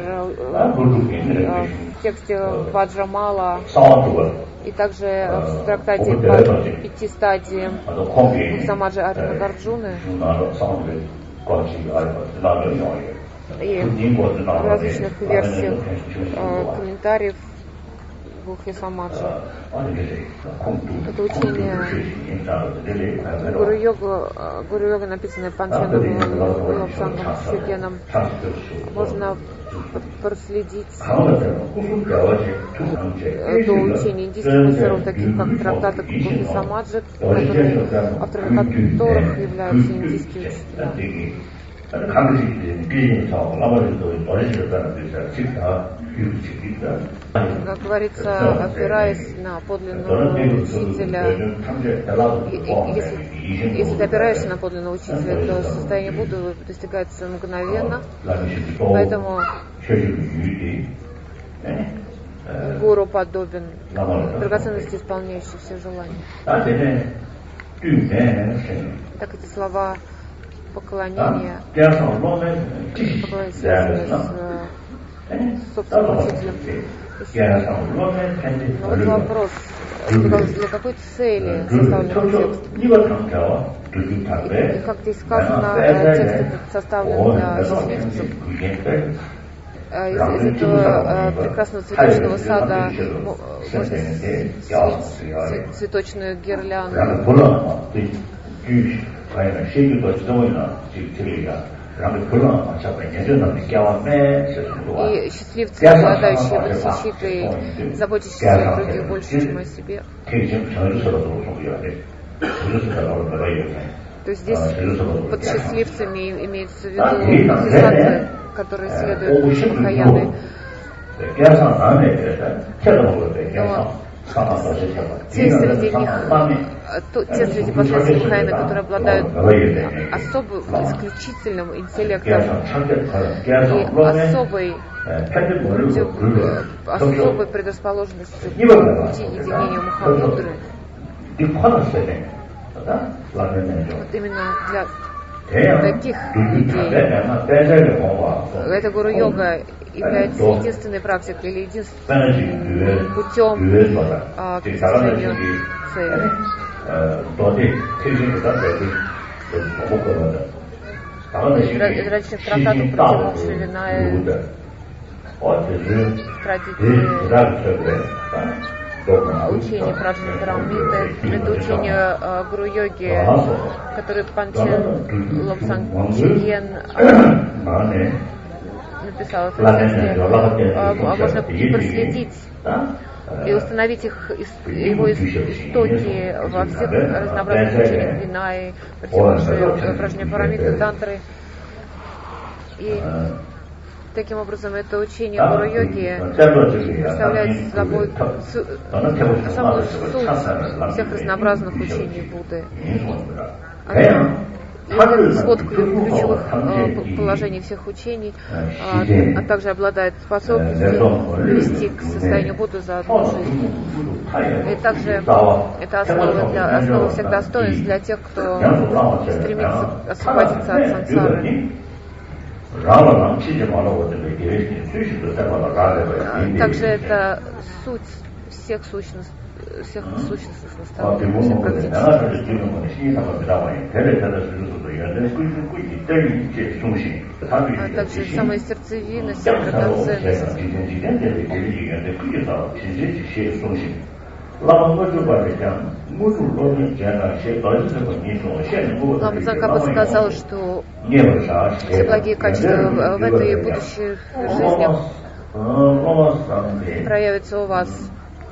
в тексте Ваджрамала и также в трактате по пяти стадиям Купсамаджи Аринагарджуны и в различных версиях э, комментариев Гухи Самаджи. Это учение Гуру-йога, Гуру-йога, написанное Панчаном Лапсангом Шигеном. Можно проследить до учения индийских мастеров, таких как трактаты Гухи Самаджи, которые, авторами которых являются индийские учителя. Как говорится, опираясь на подлинного учителя, если, если ты опираешься на подлинного учителя, то состояние Будды достигается мгновенно. Поэтому гуру подобен, драгоценности, исполняющие все желания. Так эти слова поклонения, поклонения связаны с собственным учителем. Но вот вопрос, для какой цели составлен текст? И как здесь сказано, текст этот составлен для счастливцев. Из, из этого прекрасного цветочного сада можно слить цветочную гирлянду. И счастливцы, обладающие восхищикой, заботящиеся о других больше, чем о себе. То есть здесь под счастливцами имеется в виду бодхисаттвы, которые следуют Махаяны. Те среди них, то, те среди последователей Махаяны, которые обладают особым, исключительным интеллектом и особой, особой предрасположенностью к пути единения Махамудры. Вот именно для таких людей эта гуру-йога является единственной практикой или единственным путем а, к достижению цели. Из различных трактатов протянул Шривиная традиции учение Праджни Парамиты, это учение э, гуру-йоги, который Панчен Лобсангчиен э, написал в тексте. Э, можно проследить и установить их, его истоки во всех разнообразных учениях Винаи, Праджни Парамиты, Тантры. И таким образом, это учение гуру-йоги представляет собой самую суть всех разнообразных учений Будды. Это свод ключевых положений всех учений, а также обладает способностью привести к состоянию Будды за одну жизнь. И также это основа, для, основа всех достоинств для тех, кто стремится освободиться от сансары. Также это суть всех сущностей, всех сущностных наставлений, всех практических. А также самая сердцевина, вся драгоценность. Лама Цангхапа сказал, что все благие качества в этой и будущей жизни проявятся у вас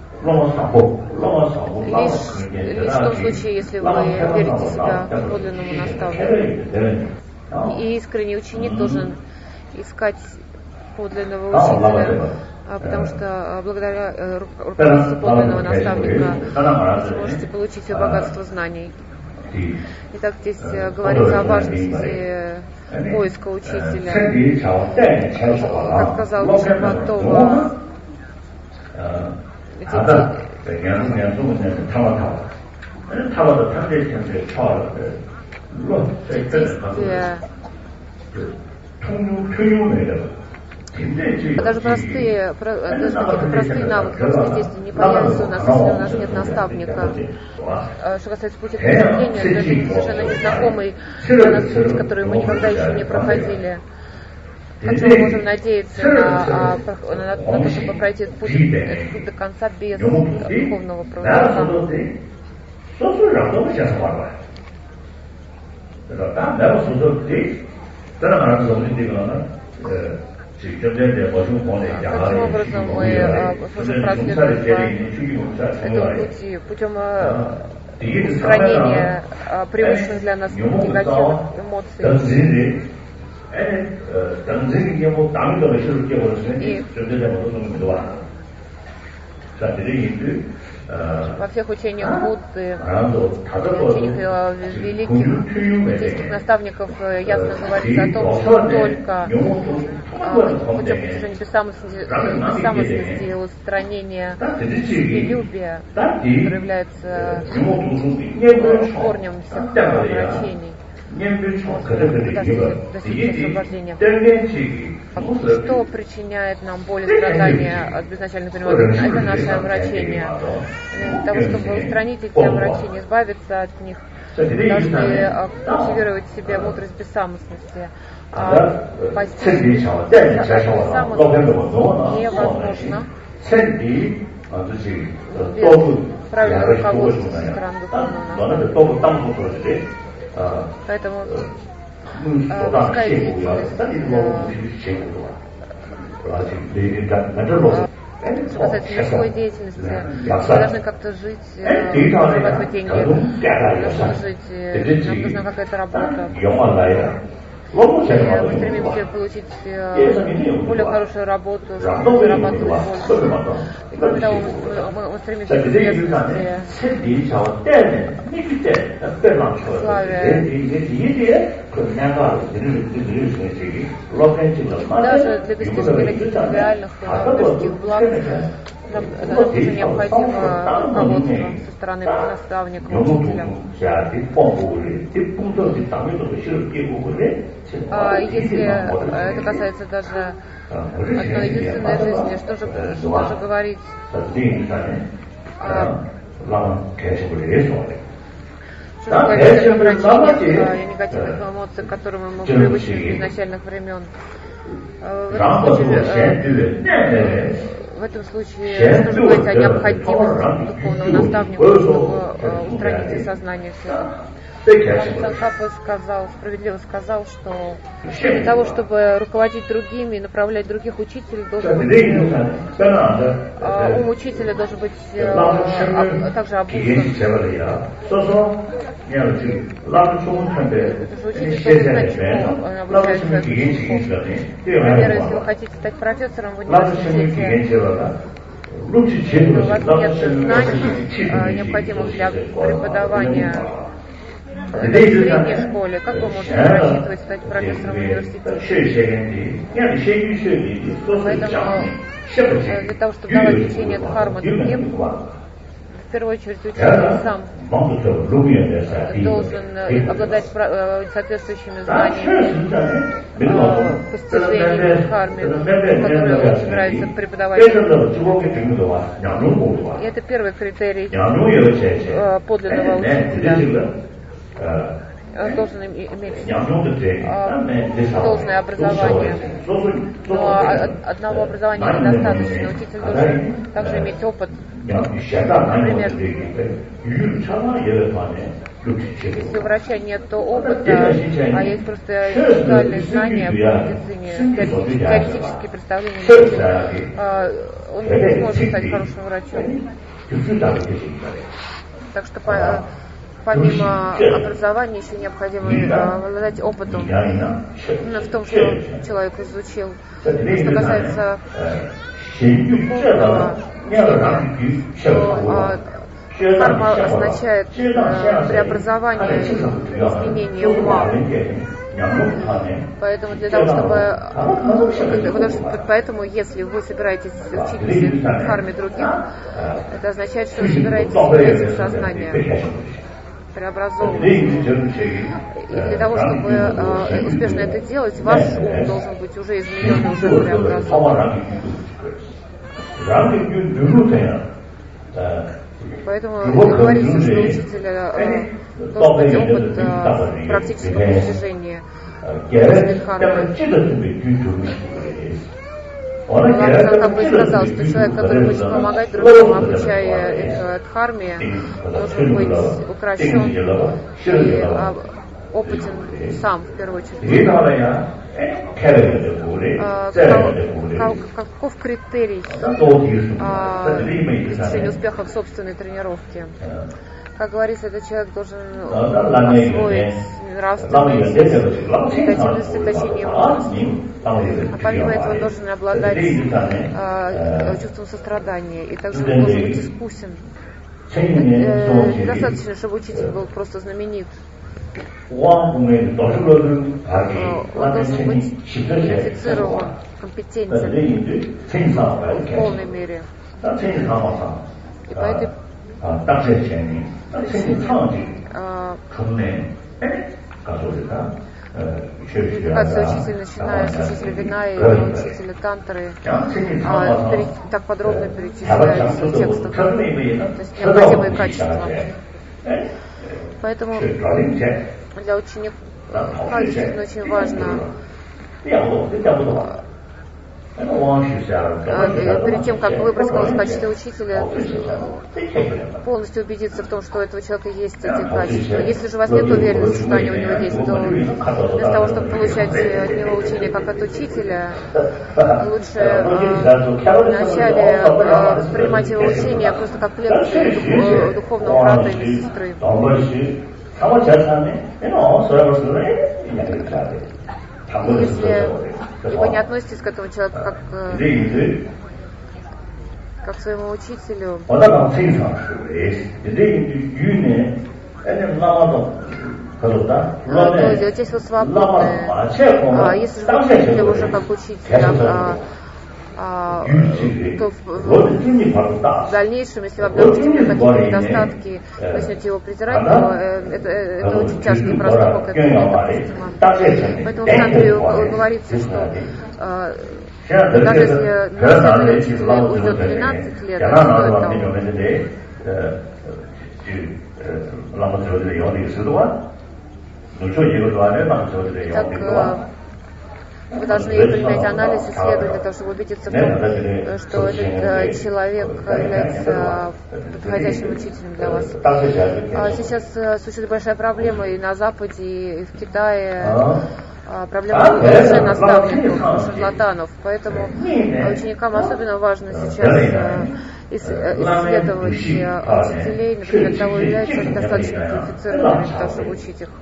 лишь, лишь в том случае, если вы верите себя подлинному наставнику. И искренний ученик должен искать подлинного учителя, потому что благодаря руководству подлинного наставника вы сможете получить все богатство знаний. Итак, здесь говорится о важности поиска учителя. Как сказал Чапатова, действия, даже простые, даже какие-то простые навыки, простые действия не появятся у нас, если у нас нет наставника. Что касается пути к просветлению, это совершенно незнакомый для нас путь, который мы никогда еще не проходили. Как же мы можем надеяться на, на, на, на то, чтобы пройти этот путь, этот путь до конца без духовного проводника? Каким образом мы сможем проследовать по этому пути путем устранения привычных для нас негативных эмоций? И Во всех учениях Будды, в учениях великих буддийских наставников ясно говорится о том, что только путем постижения бессамостности и устранения себелюбия, которое является корнем всех омрачений, достичь освобождения. Что причиняет нам боль и страдания от безначальных переворотов? Это наше омрачение. Для того, чтобы устранить эти омрачения, избавиться от них, мы должны культивировать в себе мудрость бессамостности. А постичь бессамостность невозможно без правильного руководства со стороны духовного. Поэтому пускай деятельность, что касается мирской деятельности, мы должны как-то жить, зарабатывать деньги, должны жить, нам нужна какая-то работа. И мы стремимся получить более хорошую работу, чтобы зарабатывать больше. И кроме того, мы, мы стремимся к известности, славе. Даже для достижения каких-то реальных мирских благ нам тоже необходимо руководство со стороны наставника, учителя. А если это касается даже одной единственной жизни, что же, что же говорить о, что же говорить о омрачениях, о негативных эмоциях, к которым мы привычны с изначальных времен? В этом случае, в этом случае что же говорить о необходимости духовного наставника, чтобы устранить из сознания все это? Цанхапа сказал, справедливо сказал, что для того, чтобы руководить другими и направлять других, учитель должен быть, ум учителя должен быть а, также обусловлен. Учитель должен знать, чему он обучает своих учеников. Например, если вы хотите стать профессором в университете, у вас нет знаний, необходимых для преподавания в средней школе, как вы можете рассчитывать стать профессором в университете? Поэтому для того, чтобы давать учение дхармы другим, в первую очередь учитель сам должен обладать соответствующими знаниями, постижениями дхармы, которые он собирается преподавать. И это первый критерий подлинного учителя. Должен иметь должное образование. Но одного образования недостаточно. Учитель должен также иметь опыт. Например, если у врача нет опыта, а есть просто индивидуальные знания по медицине, теоретические представления, он не сможет стать хорошим врачом. Так что помимо образования еще необходимо обладать опытом именно в том, что человек изучил. Что касается духовного учения, то карма означает преобразование, изменение ума. Поэтому для того, чтобы поэтому, если вы собираетесь учить дхарме других, это означает, что вы собираетесь менять их сознание, преобразовывать. И для того, чтобы э, успешно это делать, ваш ум должен быть уже изменен, уже преобразован. Поэтому говорится, что у учителя э, должен быть опыт э, практического постижения дхармы. Цанхапа сказал, что человек, который хочет помогать другим, обучая их дхарме, должен быть укращен и а, опытен сам, в первую очередь. А, каков, каков критерий а, достижения успеха в собственной тренировке? Как говорится, этот человек должен освоить нравственность, медитативность, заточение мудрости. А помимо этого он должен обладать э, чувством сострадания, и также он должен быть искусен. Недостаточно, чтобы учитель был просто знаменит. Он должен быть квалифицирован, компетентен в полной мере. И по этой квалификация учителя, начиная с учителя вина и учителя тантры, а, перед, так подробно перечисляются в текстах, то есть необходимые качества. Поэтому для ученика действительно очень важно перед тем, как выбрать кого-то в качестве учителя, полностью убедиться в том, что у этого человека есть эти качества. Если же у вас нет уверенности, что они у него есть, то вместо того, чтобы получать от него учение как от учителя, лучше э, вначале э, воспринимать его учение просто как лекции духовного брата или сестры. Если вы не относитесь к этому человеку как, как к своему учителю, то здесь вы свободны. А если же вы приняли уже как учителя, а, а, то в, в дальнейшем, если вы обнаружите какие-то недостатки, начнете его презирать, то это, это очень тяжкий проступок, это недопустимо. Поэтому в Тантре говорится, что а, даже если наследование учителя уйдет двенадцать лет, это стоит того. Так, вы должны предпринять анализ, исследовать для того, чтобы убедиться в том, что этот человек является подходящим учителем для вас. Сейчас существует большая проблема и на Западе, и в Китае. Проблема лженаставников, шарлатанов. Поэтому ученикам особенно важно сейчас исследовать учителей, например, того, являются они достаточно квалифицированными для того, чтобы учить их.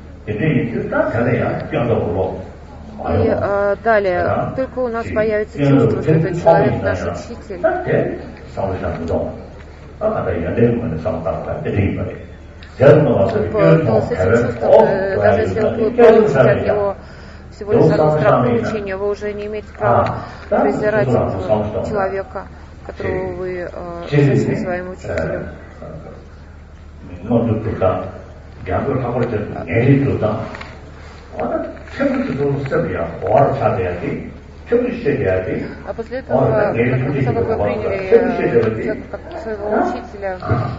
И э, далее, только у нас появится чувство, что этот человек наш учитель, то с этим чувством, даже если вы получите от него всего лишь одну строку учения, вы уже не имеете права презирать этого человека, которого вы считаете э, своим учителем. А после этого, как, после того, как вы приняли как своего учителя,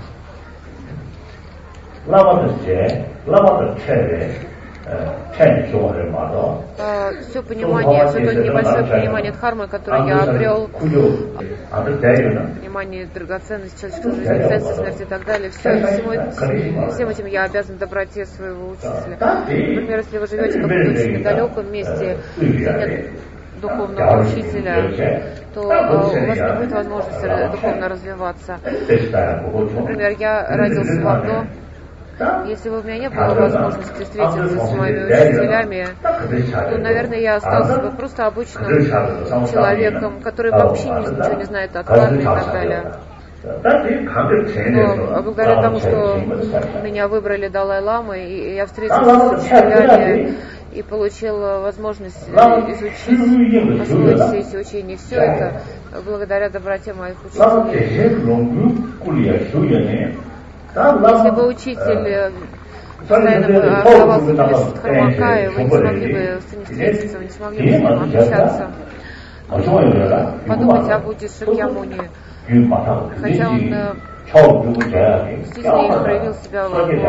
все понимание, все то небольшое понимание дхармы, которое я обрел, понимание драгоценности человеческой жизни, ценности смерти и так далее, все, всему, всем этим я обязан доброте своего учителя. Например, если вы живете в каком-то очень далеком месте, где нет духовного учителя, то uh, у вас не будет возможности духовно развиваться. Например, я родился в Варно. Если бы у меня не было возможности встретиться с моими учителями, то, наверное, я остался бы просто обычным человеком, который вообще ничего не знает о дхарме и так далее. Но благодаря тому, что меня выбрали Далай-ламой, и я встретился с учителями и получил возможность изучить, освоить все эти учения, все это благодаря доброте моих учителей. Если бы учитель постоянно оставался лишь в Дхармакае, вы не смогли бы с ним встретиться, вы не смогли бы с ним общаться. Подумайте о Будде Шакьямуни. Хотя он действительно проявил себя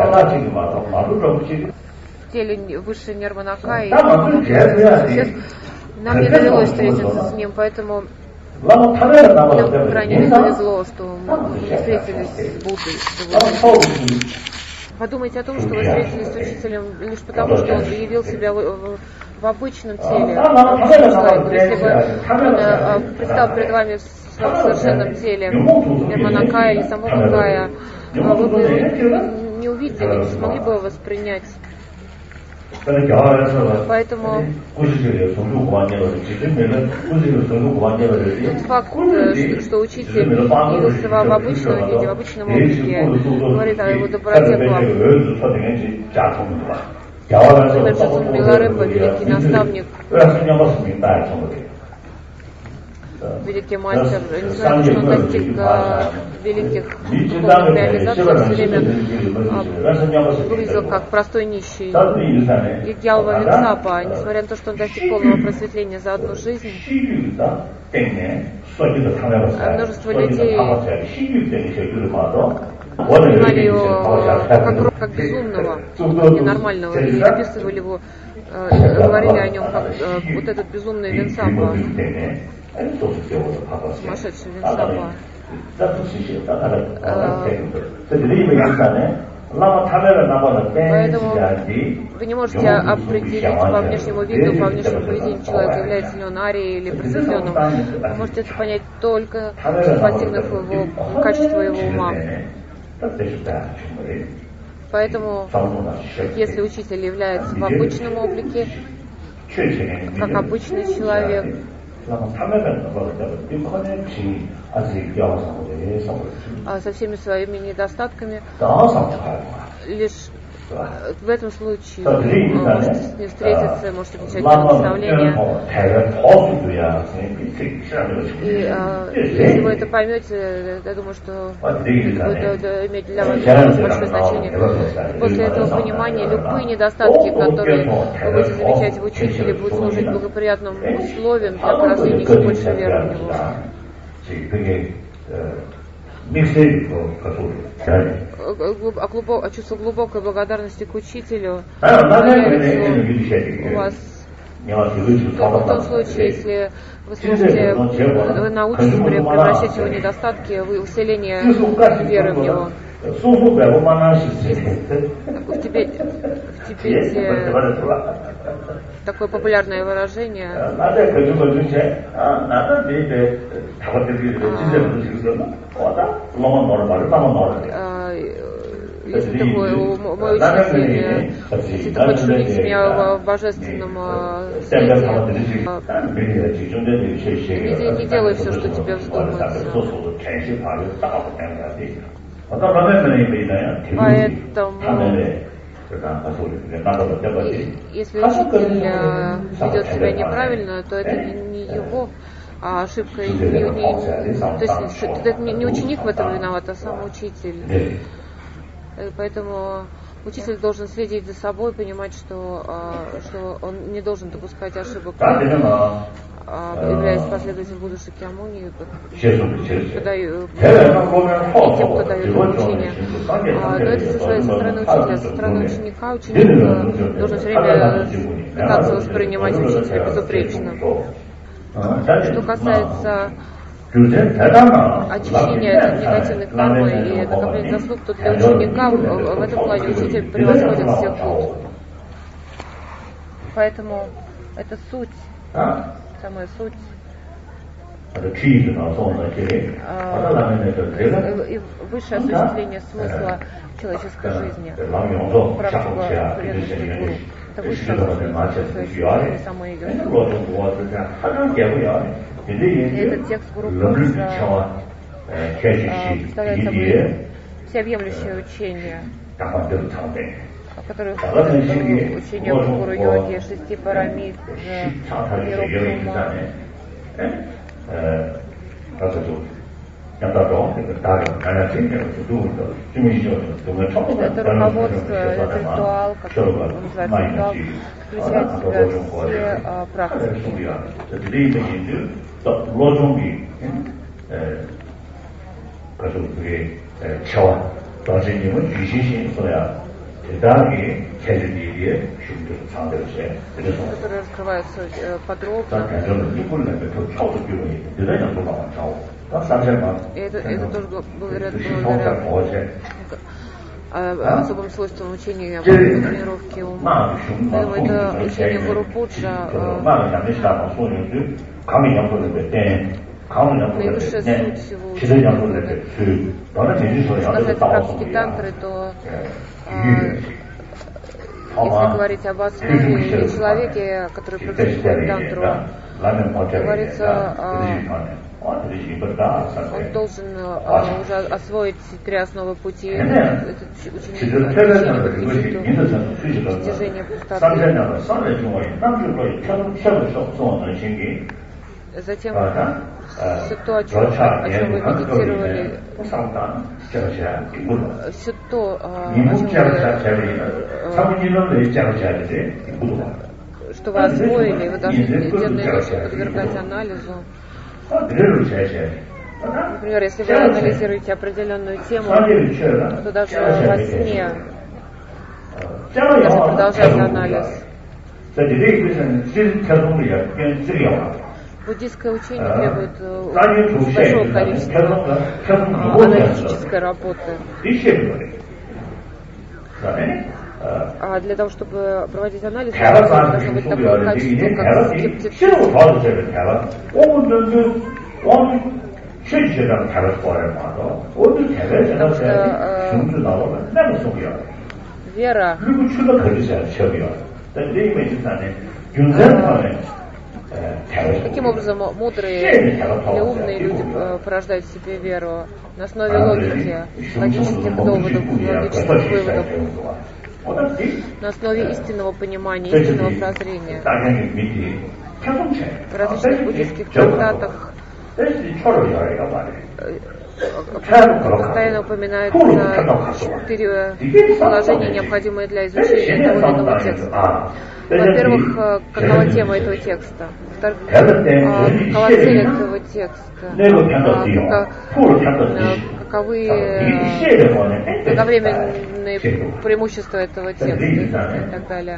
в теле высшей Нирванакаи, нам не довелось встретиться с ним, поэтому нам крайне не повезло, что мы встретились с Буддой. Подумайте о том, что вы встретились с учителем лишь потому, что он явил себя в, в, в обычном теле, человеку. Если бы он предстал перед вами в своем совершенном теле, Нирманакая или Самбхавакая, вы бы его не увидели, не смогли бы его воспринять. Поэтому тот факт, что учитель явился в обычном виде, в обычном облике, говорит о его доброте к вам. Например, Джатун Миларепа, великий наставник, великий мастер, несмотря на то, что он достиг а, великих духовных реализаций, все время а, выглядел как простой нищий. Гьялва Винсапа, несмотря на то, что он достиг полного просветления за одну жизнь, множество людей воспринимали его как, как безумного, ненормального, и описывали его, э, говорили о нем как э, вот этот безумный Винсапа, сумасшедший Винсапа. Поэтому вы не можете определить по внешнему виду, по внешнему поведению человека, является ли он арией или просветленным. Вы можете это понять только постигнув его, качество его ума. Поэтому, если учитель является в обычном облике, как обычный человек, со всеми своими недостатками, лишь в этом случае вы можете с ним встретиться, можете отвечать на наставления. И а, если вы это поймете, я думаю, что это будет иметь для вас большое значение. После этого понимания любые недостатки, которые вы будете замечать в учителе, будут служить благоприятным условием для порождения еще больше веры в него. А, глубок, а чувство глубокой благодарности к учителю появится у вас только в том случае, если вы сможете, вы научитесь превращать его недостатки в усиление веры в него. В Тибете, в Тибете такое популярное выражение. А, если такой, мой учитель, если ты хочешь увидеть меня в божественном свете, не, не делай все, что тебе вздумается. Поэтому, если учитель ведет себя неправильно, то это не, не его а ошибка. Не, не, то есть это не ученик в этом виноват, а сам учитель. Поэтому учитель должен следить за собой, понимать, что, что он не должен допускать ошибок, являясь последователем Будды Шакьямуни, и тем, кто дает обучение. Но это со своей стороны учителя. Со стороны ученика ученик должен все время пытаться воспринимать учителя безупречно. Что касается очищения от негативной кармы и накопления заслуг, то для ученика в этом плане учитель превосходит всех тут. Поэтому это суть, самая суть и высшее осуществление смысла человеческой жизни. Практика преданности гуру. Это высшее осуществление самой ее сути. И этот текст Гуру Пуджа представляет собой всеобъемлющее учение, которое входит в учение Гуру Йоги, шести парамид, миру Бхума. Это руководство, это ритуал, как он называется, ритуал, включает в себя все а, практики. Которые раскрываются э, подробно. И это, это тоже благодаря, благодаря особым свойствам учения тренировки ума. Поэтому это учение Гуру Пуджа, наивысшая суть всего учения. Что касается практики тантры, то Если говорить об основе или человеке, который практикует тантру, говорится, он должен уже освоить три основы пути, этот ученик достижения пустоты. Затем все то, о чем, о чем вы медитировали, все то, о чем вы, что вы освоили, вы должны денно и ночью подвергать анализу. Например, если вы анализируете определенную тему, то даже во сне должны продолжать анализ. Буддийское учение требует большого количества аналитической работы. А для того, чтобы проводить анализ, должно быть такое качество, как скептицизм. Потому что э, вера Таким образом, мудрые или умные люди порождают в себе веру на основе логики, логических доводов, логических выводов, на основе истинного понимания, истинного прозрения. В различных буддийских трактатах постоянно упоминаются четыре положения, необходимые для изучения того или иного текста. Во-первых, какова тема этого текста? Во-вторых, какова цель этого текста? Каковы долговременные преимущества этого текста и так далее.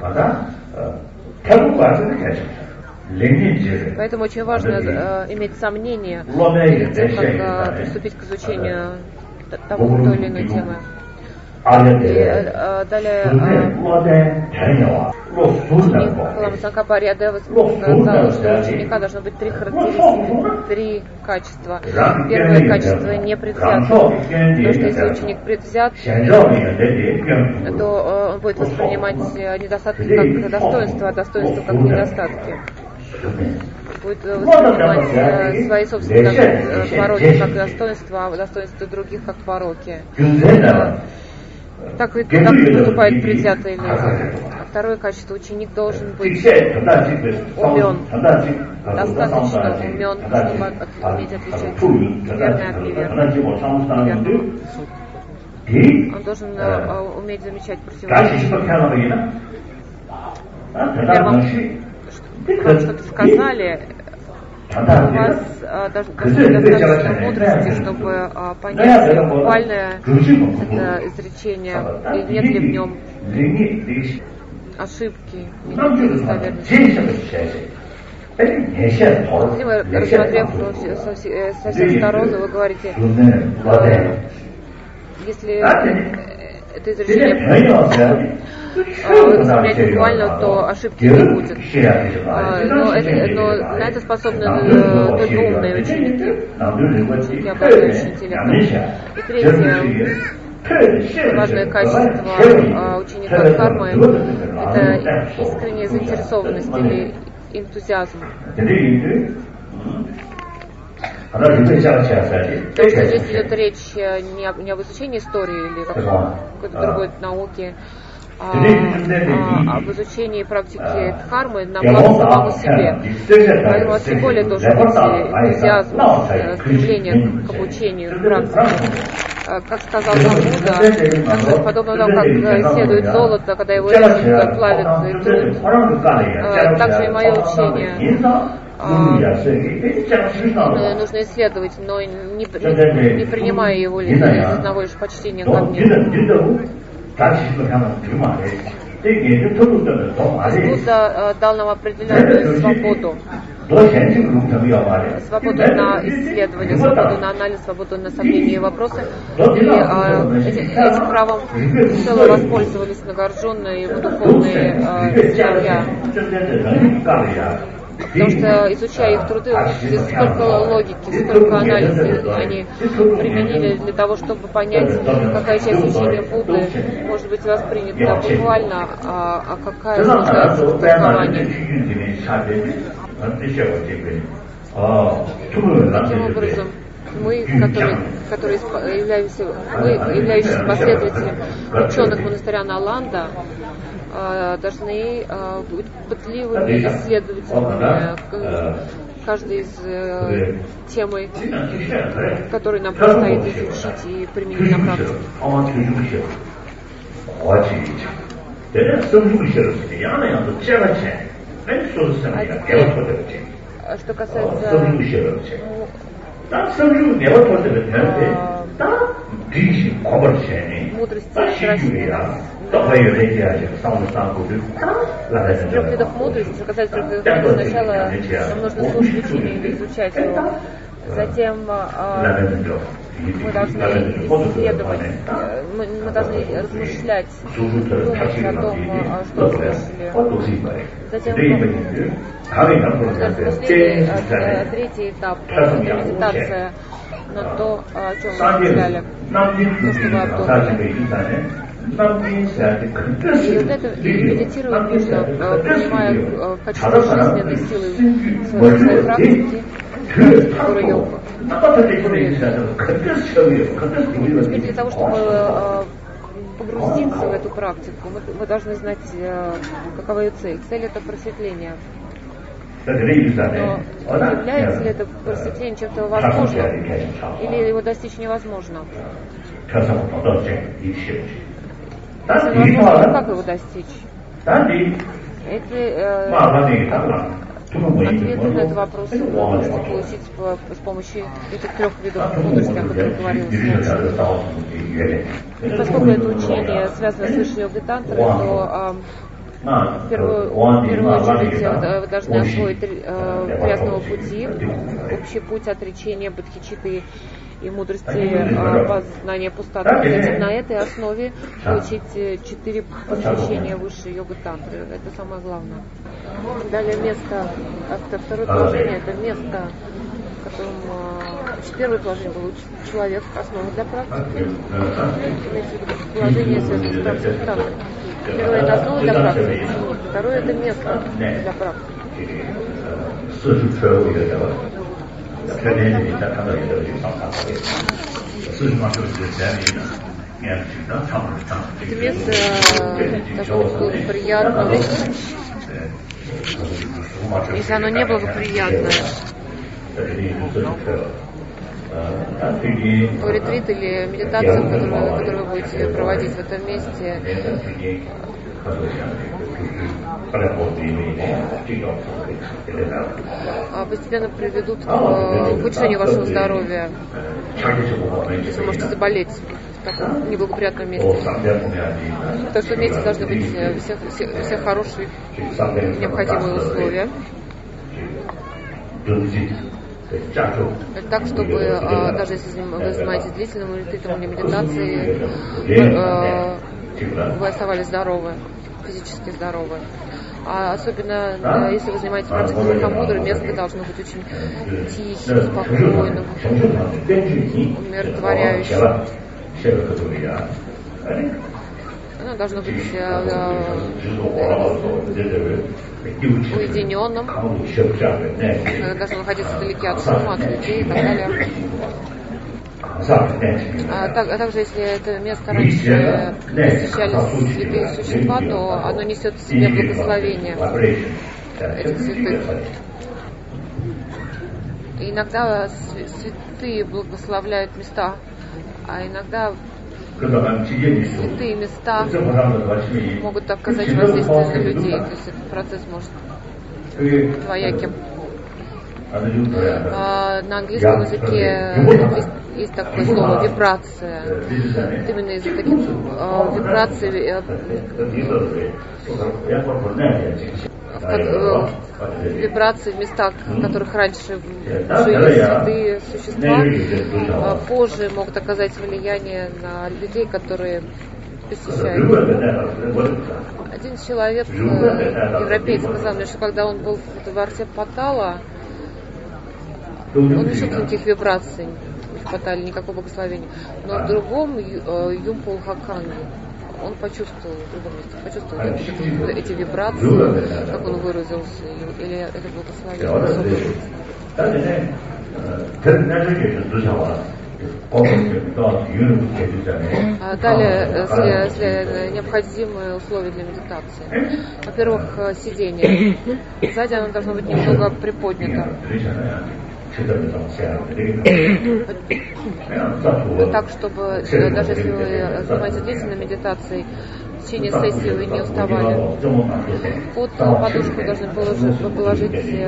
Поэтому очень важно э, иметь сомнения перед тем, как э, приступить к изучению того той или иной темы. И э, далее э, ученик Ламасанкапа Ариадева сказал, что у ученика должно быть три характеристики, три качества. Первое качество — непредвзятость, потому что если ученик предвзят, то э, он будет воспринимать недостатки как достоинства, а достоинства как недостатки. Будет воспринимать э, свои собственные э, пороки как достоинства, а достоинства других как пороки. Э, так, так поступают предвзятые люди. А второе качество — ученик должен быть умен, достаточно умен, чтобы уметь отличать верное от неверного. Он должен э, уметь замечать противоречия. Например, вам что-то сказали, у вас а, должно быть достаточно мудрости, чтобы а, понять, буквальное это изречение, и нет ли в нем ошибки, недостоверности. Рассмотрев со, со всех сторон, вы говорите, а, если это изречение воспринять буквально, то ошибки не будет. Но, это, но на это способны только умные ученики, ученики, обладающие интеллектом. И третье важное качество ученика Дхармы — это искренняя заинтересованность или энтузиазм. Потому что здесь идет речь не об, не об изучении истории или какой-то другой науки, а, а об изучении практики дхармы на благо самому себе. Поэтому у вас тем более должен быть энтузиазм, стремление к обучению, к практике. Как сказал Будда, подобно тому, как исследует золото, когда его режут, плавят и трут, также и мое учение. А, нужно исследовать, но не, не, не принимая его из одного лишь почтения ко мне. Будда дал нам определенную свободу. Свободу на исследование, свободу на анализ, свободу на сомнения и вопросы. И а, эти, этим правом цело воспользовались многооруженные его духовные а, сыновья. Потому что, изучая их труды, вы видите, сколько логики, сколько анализа они применили для того, чтобы понять, какая часть учения Будды может быть воспринята буквально, а, а какая нуждается в толковании. Таким образом, мы, которые, которые являемся, мы, являющиеся последователями ученых монастыря Наланда, должны быть пытливыми исследователями каждой из э, темы, которую нам предстоит изучить и применить на практике. А что касается мудрости красивости, трех видов мудрости, что касается трех видов мудрости, сначала нам нужно слушать учение или изучать его, затем мы должны исследовать, мы, мы должны размышлять, думать о том, что слышали. Затем размышление, третий этап, это медитация на то, о чем мы размышляли, то, что вы обдумали. И вот это медитировать нужно, принимая в качестве жизненной силы своей, своей практики гуру-йогу. Теперь для того, чтобы погрузиться в эту практику, мы, мы должны знать, какова ее цель. Цель — это просветление. Но является ли это просветление чем-то возможным, или его достичь невозможно? Если невозможно, то как его достичь? Это, э, ответы на этот вопрос можно получить по, с помощью этих трех видов мудрости, о которых говорилось раньше. И поскольку это учение связано с высшей йогой тантры, то э, в первую, в первую очередь вы должны освоить э, три основы пути: общий путь отречения, бодхичитты и мудрости э, познания пустоты. Затем на этой основе получить четыре посвящения высшей йога-тантры. Это самое главное. Далее место, это второе положение, это место, в котором э, первое положение было человек, основа для практики. Положение связано с практикой тантры. Первое — это основа для практики, второе — это место для практики. Это место должно быть благоприятно. Если оно не благоприятное, то ретрит или медитацию, которую, которую вы будете проводить в этом месте, постепенно приведут к ухудшению вашего здоровья. Если вы можете заболеть в таком неблагоприятном месте. Так что в месте должны быть все, все, все хорошие необходимые условия. Так, чтобы а, даже если вы занимаетесь длительным ретритом или медитацией, а, вы оставались здоровы, физически здоровы. А особенно, да, если вы занимаетесь практикой Махамудры, место должно быть очень тихим, спокойным, умиротворяющим. Оно должно быть э, уединенным, должно находиться вдалеке от шума, от людей и так далее. А, так, а также, если это место раньше посещались святые существа, то оно несет в себе благословение этих святых. И иногда святые благословляют места, а иногда святые места могут оказать воздействие на людей. То есть этот процесс может быть двояким. А, на английском языке есть такое слово вибрация. Вот именно из-за таких а, вибраций а, в, вибрации в местах, в которых раньше жили святые существа, а, позже могут оказать влияние на людей, которые посещает. Один человек, европеец, сказал мне, что когда он был в дворце Патала, он не чувствовал никаких вибраций в Патале, никакого благословения. Но в другом, Юмпул Хаканги, он почувствовал, в другом месте, почувствовал эти, эти вибрации, как он выразился, или это благословение. Далее, если необходимые условия для медитации. Во-первых, сидение. Сзади оно должно быть немного приподнято. Так, чтобы даже если вы занимаетесь длительной медитацией, в течение сессии вы не уставали. Под подушку должны положить, положить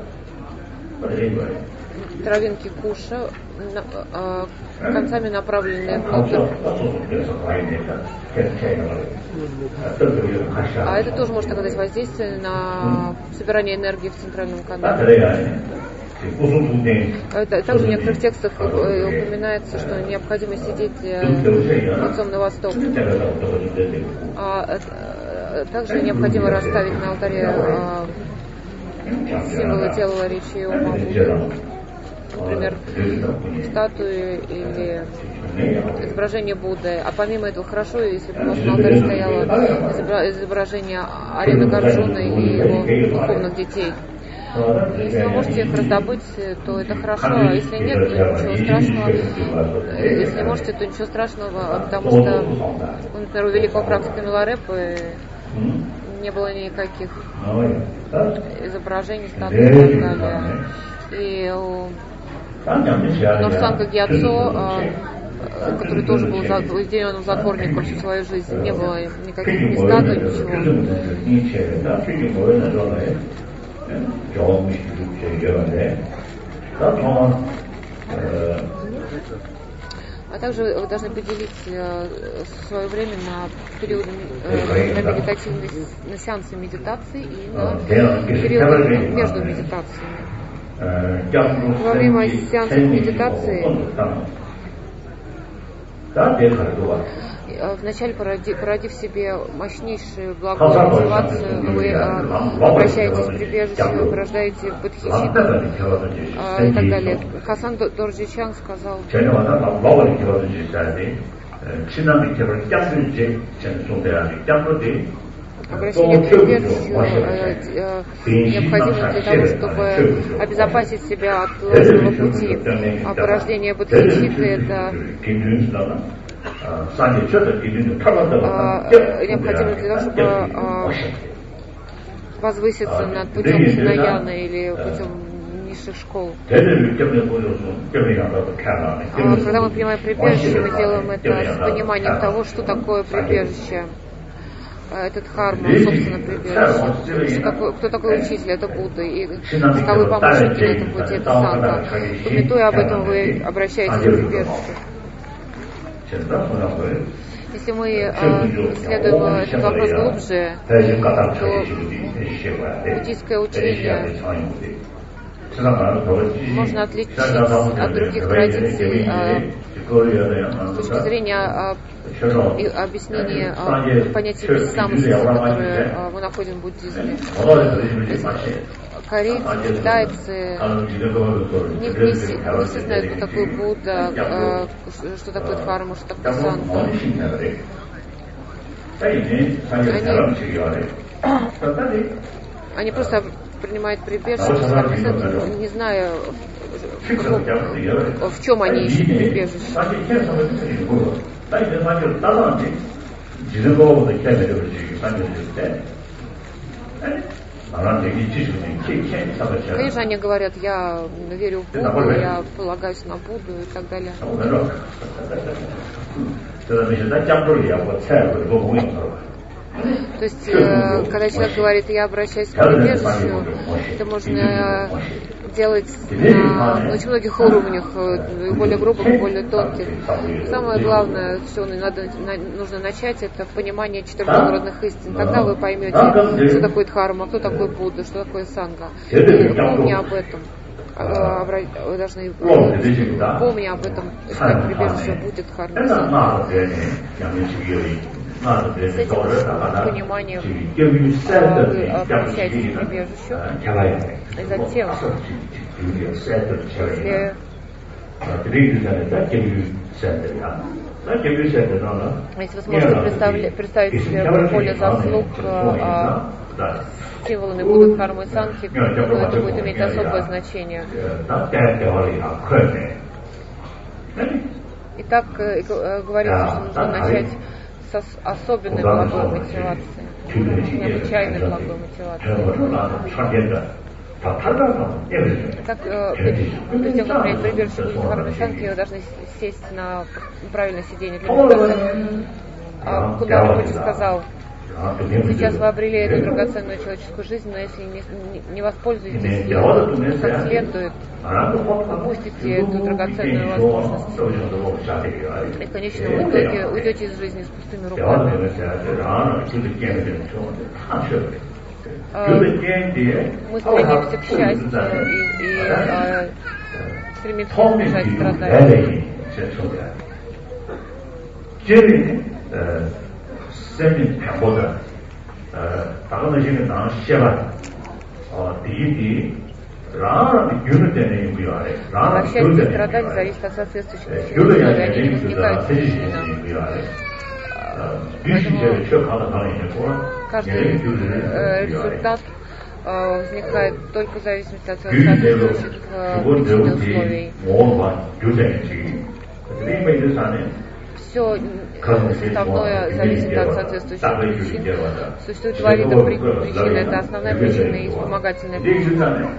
травинки куша, концами направленные внутрь. А это тоже может оказать воздействие на собирание энергии в центральном канале. Также в некоторых текстах упоминается, что необходимо сидеть лицом на восток. А также необходимо расставить на алтаре символы тела, речи и ума Будды. Например, статуи или изображение Будды. А помимо этого, хорошо, если бы у вас на алтаре стояло изображение Аринагарджуна или его духовных детей. Если вы можете их раздобыть, то это хорошо, а если нет, то ничего страшного. Если можете, то ничего страшного, потому что, например, у великого практика Миларепы не было никаких изображений, статуй и так далее. И у Норсанга Гьяцо, который тоже был уединенным затворником всю свою жизнь, не было никаких ни статуй, ничего. А также вы должны поделить свое время на периоды на медитативные на сеансы медитации и на периоды между медитациями. Во время сеансов медитации вначале, породив себе мощнейшую благую мотивацию, вы обращаетесь к прибежищу, вы порождаете бодхичитту и так далее. Хасан Дорджичан сказал, обращение к прибежищу необходимо для того, чтобы обезопасить себя от ложного пути. А порождение бодхичитты — это необходимо для того, чтобы возвыситься над путем хинаяна или путем низших школ. Когда мы принимаем прибежище, мы делаем это с пониманием того, что такое прибежище. Этот дхарма, собственно, прибежище. Такой, кто такой учитель? Это Будда. И каковы помощники на этом пути? Это санга. Памятуя об этом, вы обращаетесь к прибежищу. Если мы э, исследуем этот вопрос глубже, то буддийское учение можно отличить от других традиций э, с точки зрения э, объяснения э, понятия безсамости, которое э, мы находим в буддизме. Корейцы, китайцы не, не, не все знают, кто такой Будда, э, что такое дхарма, что такое санга. Они, они просто принимают прибежище, не зная, в, в чем они ищут прибежище. Конечно, они говорят, я верю в Будду, я полагаюсь на Будду и так далее. То есть, э, когда человек говорит, я обращаюсь к прибежищу, это можно делать на, на очень многих уровнях, более грубых, более тонких. Самое главное, что надо, нужно начать, это понимание четырех благородных истин. Тогда вы поймете, что такое дхарма, кто такой Будда, что такое санга. И помни об этом. Вы должны помни об этом, искать прибежище будет дхарма. с этим пониманием вы обращаетесь к прибежищу, и затем, если если вы сможете представить себе поле заслуг а, символами будут кармы и санхи, то это будет иметь особое значение. Итак, говорится, что нужно начать с особенной благой мотивации, необычайной благой мотивации. Так, перед тем, как принять прибежище будет кармы и санхи, вы должны сесть на правильное сиденье для медитации. А Кундарапачи сказал: сейчас вы обрели эту драгоценную человеческую жизнь, но если не, не, не воспользуетесь ею как следует, упустите эту драгоценную возможность. И в конечном итоге уйдете из жизни с пустыми руками. Мы стремимся к счастью и, и а, стремимся избежать страданий. Обращаются страдания зависит от соответствующих условий, они не возникают случайно. Поэтому каждый э, результат э, возникает только в зависимости от соответствующих э, причин и условий. Все составное зависит от соответствующих причин. Существует два вида причин. Это основная причина и вспомогательная причина.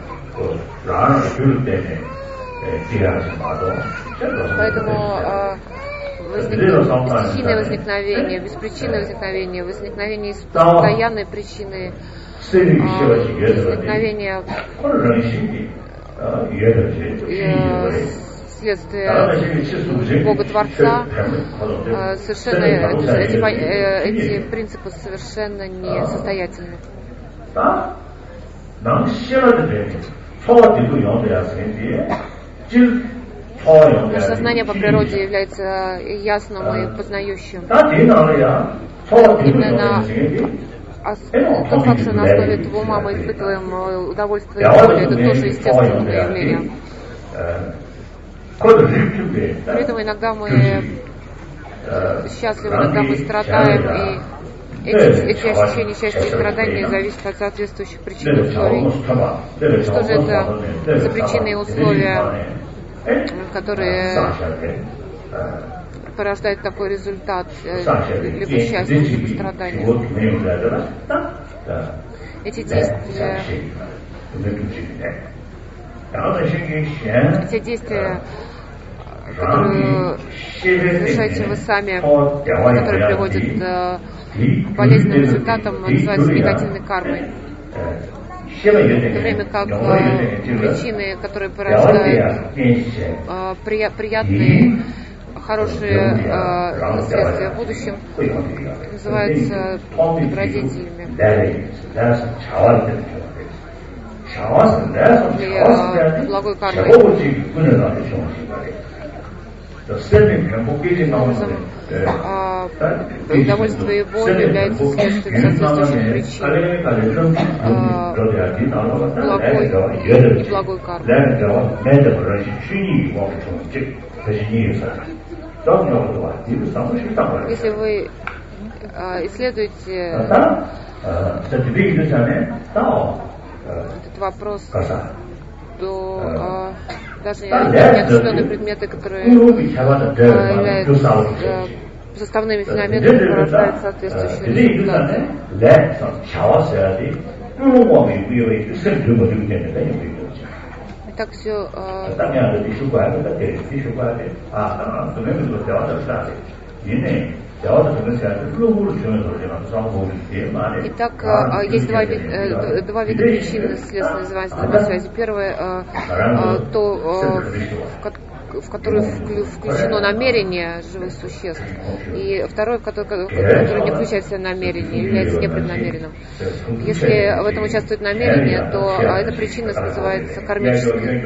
Поэтому э, возникновение, стихийное возникновение, беспричинное возникновение, возникновение из постоянной причины, э, возникновение э, следствия Бога Творца, э, совершенно эти, эти принципы совершенно несостоятельны. Наше сознание по природе является ясным и познающим. Именно тот факт, что на основе этого ума мы испытываем удовольствие и боль, это тоже естественное явление. При этом иногда мы счастливы, иногда мы страдаем, и эти, эти ощущения счастья и страдания зависят от соответствующих причин и условий. Что же это за причины и условия, которые порождают такой результат, либо счастье, либо страдания? Эти действия, эти действия, которые совершаете вы сами, которые приводят к болезненным результатам, называются негативной кармой. В то время как э, причины, которые порождают э, прия- приятные, хорошие э, следствия в будущем, называются добродетелями. Для благой кармы. Таким образом, а, удовольствие и боль являются следствием соответствующих причин а, благой и благой кармы. Если вы а, исследуете этот вопрос, то а, даже неотчужденные предметы, которые а, являются а, составными феноменами, порождают соответствующие результаты. Так все а, Итак, есть два, вид, два вида причин следственной взаимосвязи. Первое, то, в которое включено намерение живых существ, и второе, в которое, которое не включает в себя намерение, является непреднамеренным. Если в этом участвует намерение, то эта причина называется кармической.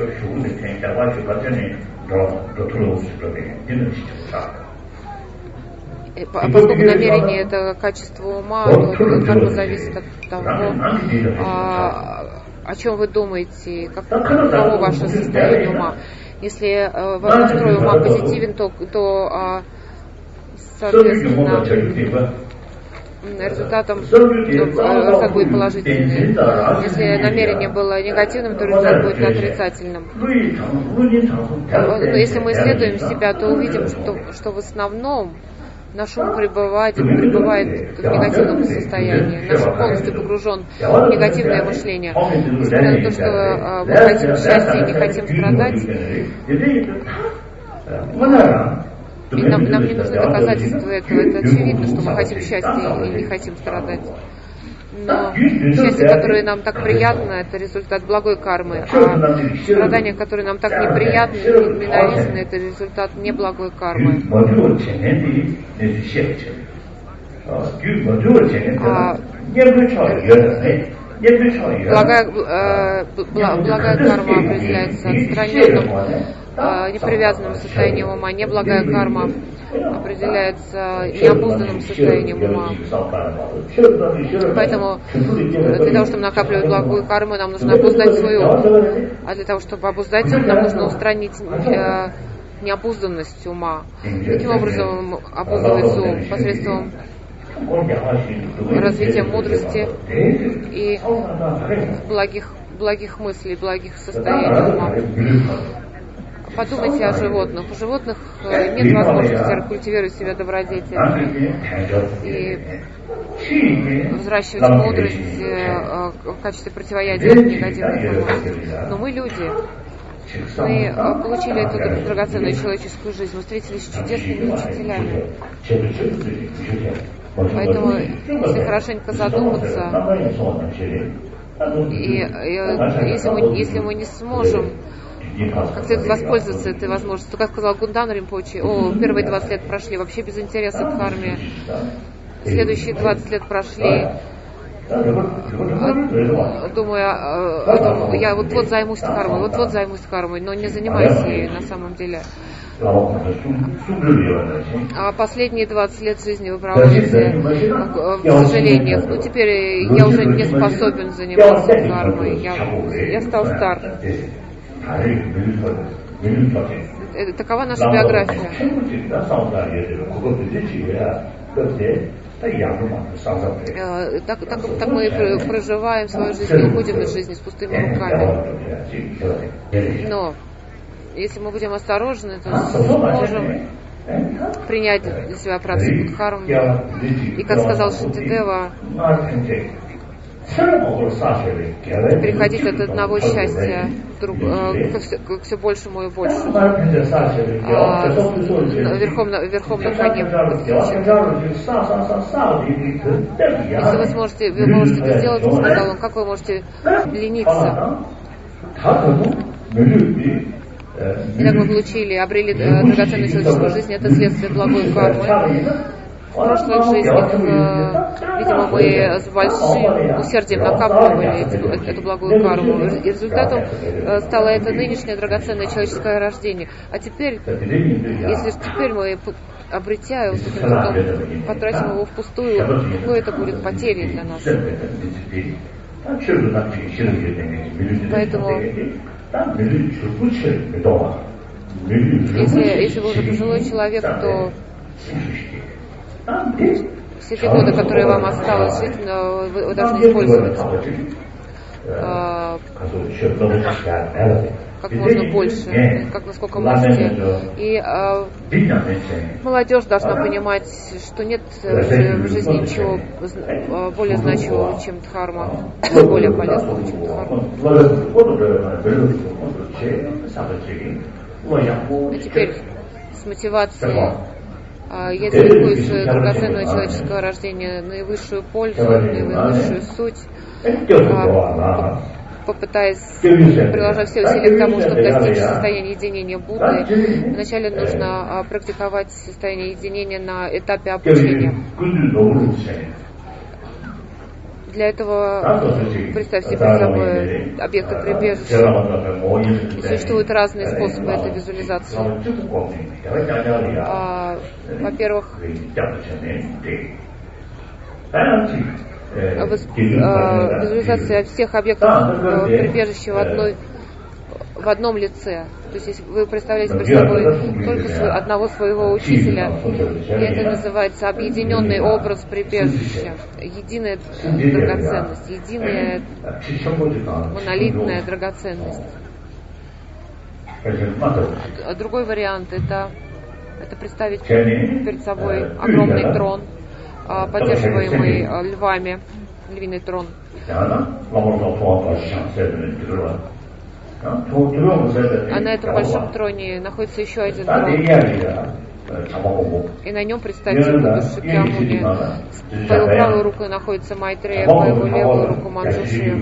Поскольку намерение — это качество ума, то карма зависит от того, а, о чем вы думаете, как, каково ваше состояние ума. Если а, ваш настрой ума позитивен, то, то а, соответственно, результатом результат будет положительный. Если намерение было негативным, то результат будет отрицательным. Но если мы исследуем себя, то увидим, что, что в основном наш ум пребывает, пребывает в негативном состоянии. Наш ум полностью погружен в негативное мышление. Несмотря на то, что мы хотим счастья и не хотим страдать, и нам, нам не нужны доказательства этого. Это очевидно, что мы хотим счастья и не хотим страдать. Но счастье, которое нам так приятно, это результат благой кармы. А страдания, которые нам так неприятны, ненавистны, это результат неблагой кармы. А благая, э, благая карма определяется отстраненным, э, непривязанным состоянием ума. Неблагая карма определяется необузданным состоянием ума. Поэтому для того, чтобы накапливать благую карму, нам нужно обуздать свой ум. А для того, чтобы обуздать ум, нам нужно устранить э, необузданность ума. Таким образом обуздывается ум посредством развития мудрости и благих, благих мыслей, благих состояний ума. Подумайте о животных. У животных нет возможности культивировать в себе добродетель и взращивать мудрость в качестве противоядия от негативных эмоций. Но мы люди. Мы получили эту драгоценную человеческую жизнь. Мы встретились с чудесными учителями. Поэтому, если хорошенько задуматься, и, и если, мы, если мы не сможем как следует воспользоваться этой возможностью, то, как сказал Гундан Ринпоче, о, первые двадцать лет прошли вообще без интереса к карме, следующие двадцать лет прошли, думаю, я вот-вот займусь кармой, вот-вот займусь кармой, но не занимаюсь ею на самом деле. А последние двадцать лет жизни вы проводите в сожалениях. Ну, теперь я уже не способен заниматься кармой, я, я стал стар. Такова наша биография. Так, так, так мы проживаем свою жизнь и уходим из жизни с пустыми руками. Но если мы будем осторожны, то сможем принять для себя практику дхармы. И, как сказал Шантидева, переходить от одного счастья друг, э, к, все, к все большему и большему. А, верхом, на, верхом на коне. Если вы сможете, вы можете это сделать, сказал он, как вы можете лениться? Итак, мы получили, обрели э, драгоценную человеческую жизнь, это следствие благой кармы. В прошлых жизнях, э, видимо, мы с большим усердием накапливали эту, эту благую карму. И результатом э, стало это нынешнее драгоценное человеческое рождение. А теперь, если теперь мы, обретя его с этим трудом, потратим его впустую, какой это будет потерей для нас. Поэтому, если, если вы уже пожилой человек, то все те годы, которые вам осталось жить, вы, вы должны использовать э, как можно больше, как насколько можете. И э, молодежь должна понимать, что нет в жизни ничего более значимого, чем дхарма, более полезного, чем дхарма. А теперь с мотивацией. Я делегую свое драгоценное человеческое рождение наивысшую пользу, наивысшую суть, попытаясь, приложить все усилия к тому, чтобы достичь состояния единения Будды. Вначале нужно практиковать состояние единения на этапе обучения. Для этого представьте перед собой объекты прибежища. И существуют разные способы этой визуализации. А, во-первых, визуализация всех объектов прибежища в одной в одном лице. То есть, если вы представляете перед собой только свой, одного своего учителя, и это называется объединенный образ прибежища, единая драгоценность, единая монолитная драгоценность. А другой вариант это, это представить перед собой огромный трон, поддерживаемый львами, львиный трон. А на этом большом троне находится еще один трон. И на нем представьте Будду Шакьямуни. По его правой рукой находится Майтрея, по его левую руку Манджушри.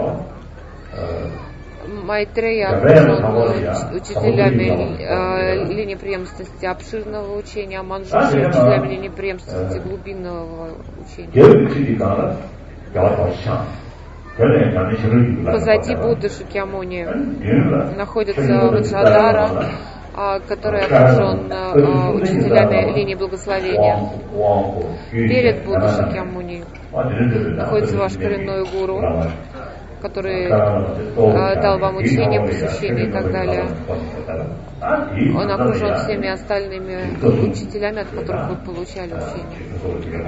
Майтрея окружен учителями э, линии преемственности обширного учения, а Манджушри учителями линии преемственности глубинного учения. Позади Будды Шакьямуни находится Ваджрадхара, который окружен учителями линии благословения. Перед Буддой Шакьямуни находится ваш коренной гуру, который дал вам учение, посвящение и так далее. Он окружен всеми остальными учителями, от которых вы получали учение.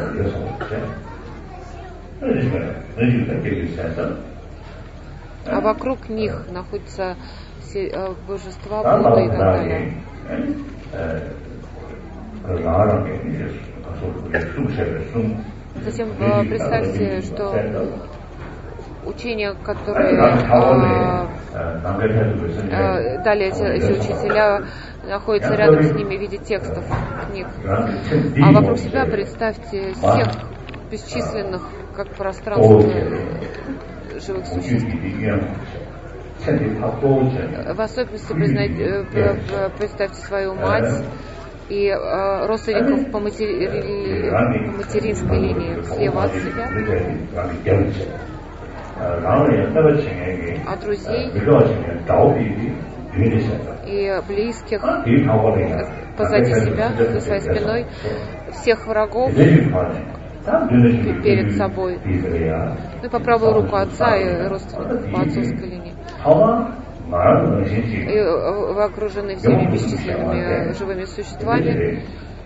А вокруг них находятся все э, божества, Будды и так далее. Затем э, представьте, что учения, которые э, э, дали эти, эти учителя, находятся рядом с ними в виде текстов книг. А вокруг себя представьте всех бесчисленных, как пространство живых существ. В особенности признайте, представьте свою мать и э, родственников по, матери... по материнской линии слева от себя, а друзей и близких позади себя, за своей спиной, всех врагов перед собой. Ну и по правую руку отца и родственников по отцовской линии. И вы окружены всеми бесчисленными живыми существами.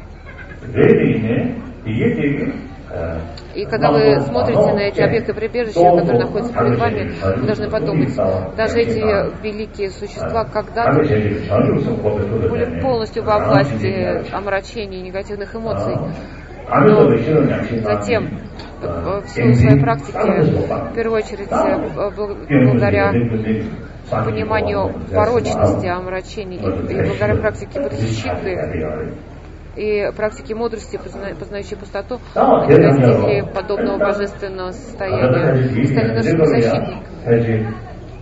И когда вы смотрите на эти объекты прибежища, которые находятся перед вами, вы должны подумать, даже эти великие существа когда-то были полностью во власти омрачений и негативных эмоций. Но затем, в силу своей практики, в первую очередь, благодаря пониманию порочности омрачений и благодаря практике бодхичитты и практике мудрости, познающей пустоту, они достигли подобного божественного состояния, стали нашими защитниками.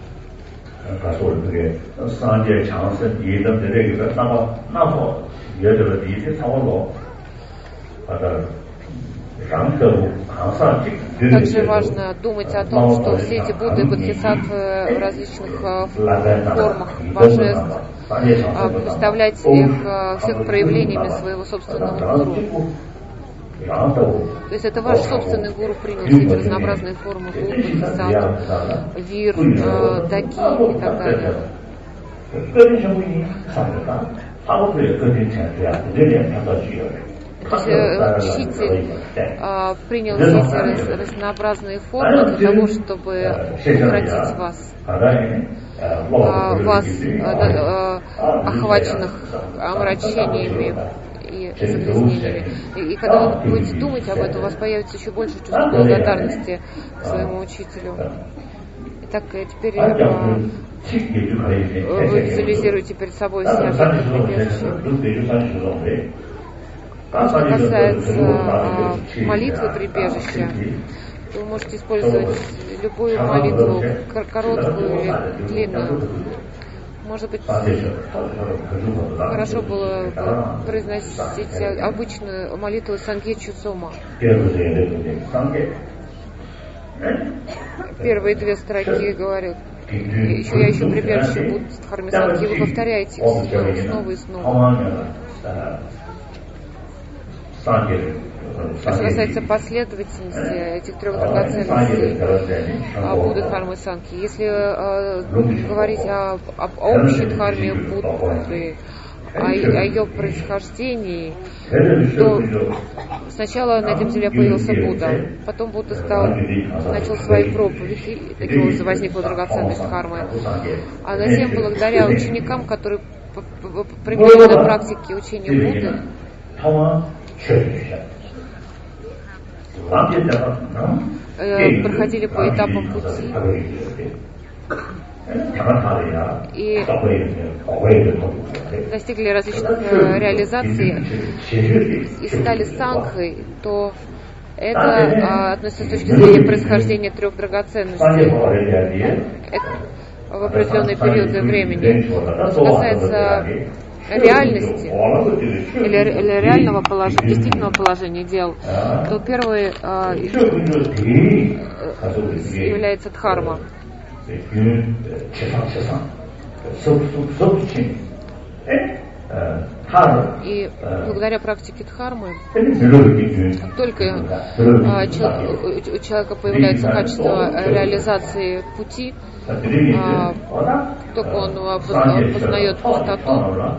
Также важно думать о том, что все эти Будды и Бодхисаттвы в различных формах божеств, представлять их всех проявлениями своего собственного гуру. То есть это ваш собственный гуру принял все эти разнообразные формы Будды, Бодхисаттв, Вир, Даки и так далее. То есть учитель а, принял все эти раз, разнообразные формы для того, чтобы укротить вас, а, вас а, а, охваченных омрачениями и загрязнениями. И, и когда вы будете думать об этом, у вас появится еще больше чувство благодарности к своему учителю. Итак, теперь а, вы визуализируете перед собой все объекты прибежища. Что касается а, молитвы прибежища, вы можете использовать любую молитву, короткую или длинную. Может быть, хорошо было бы произносить обычную молитву Сангье Чусома. первые две строки говорят, еще я ищу прибежище в Дхарме Санхи, и вы повторяете их снова и снова. Что касается последовательности этих трех драгоценностей Будды, Дхармы и Санхи, если э, говорить о, об общей Дхарме Будды, о, о ее происхождении, то сначала на этом земле появился Будда, потом Будда стал, начал свои проповеди, и таким образом возникла драгоценность Дхармы. А затем, благодаря ученикам, которые применяли на практике учения Будды, э, проходили по этапам пути и достигли различных э, реализаций и стали сангхой, то это э, относится с точки зрения происхождения трех драгоценностей это в определенные периоды времени. Что касается реальности или, или реального положения, действительного положения дел, то первый э, является дхарма. И благодаря практике дхармы только а, человек, у человека появляется качество реализации пути, а, только он познает пустоту,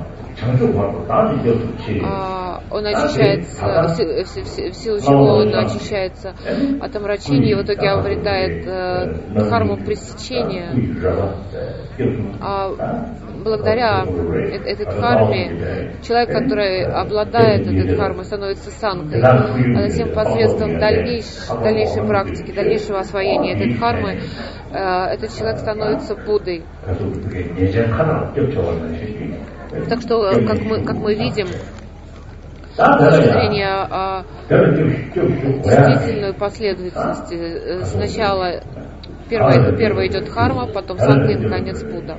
а, он очищается, в, в, в силу чего он очищается от омрачений и в итоге обретает э, дхарму пресечения. А благодаря этой дхарме человек, который обладает этой дхармой, становится санкой, а затем посредством дальнейшей, дальнейшей практики, дальнейшего освоения этой дхармы э, этот человек становится Буддой. Так что, как мы, как мы видим, с точки зрения а, действительной последовательности, сначала первое, первое идет дхарма, потом санкха и, наконец, Будда.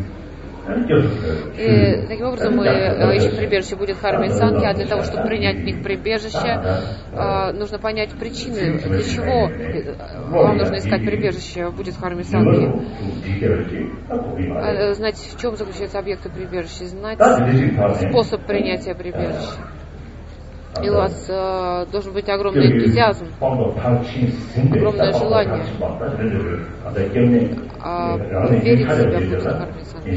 И таким образом мы ищем прибежище будет дхарма и санкхи, а для того, чтобы принять в них прибежище, нужно понять причины, для чего вам нужно искать прибежище будет дхарма и санкхи. Знать, в чем заключаются объекты прибежища, знать способ принятия прибежища. И у вас э, должен быть огромный энтузиазм, огромное желание а, верить в себя будет дхарма и санкхи.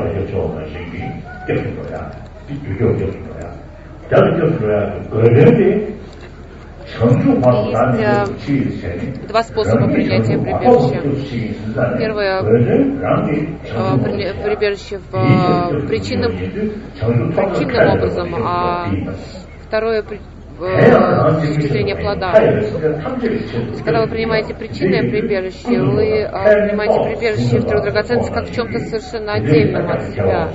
Есть э, два способа принятия прибежища. Первое э, прибежище в, э, причинным, причинным образом, а второе с точки зрения плода. То есть, когда вы принимаете причинное прибежище, вы а, принимаете прибежище в трех драгоценностях как в чем-то совершенно отдельном от себя.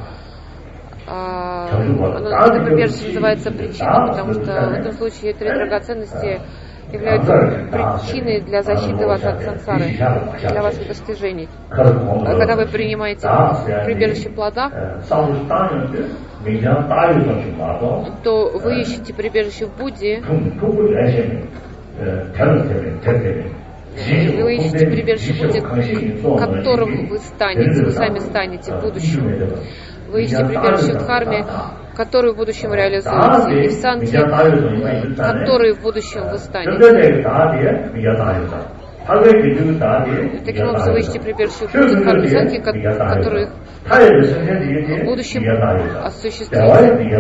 А, это прибежище называется причиной, потому что в этом случае три драгоценности являются причиной для защиты вас от сансары, для ваших достижений. Когда вы принимаете прибежище плода, то вы ищете прибежище в Будде, вы ищете прибежище в Будде, которым вы станете, вы сами станете в будущем. Вы ищете прибежище в дхарме, которую в будущем реализуете, и в санкхе, который в будущем вы станете. Таким образом, вы ищете прибежище в Будде, дхарме, санкхе, который в будущем осуществите.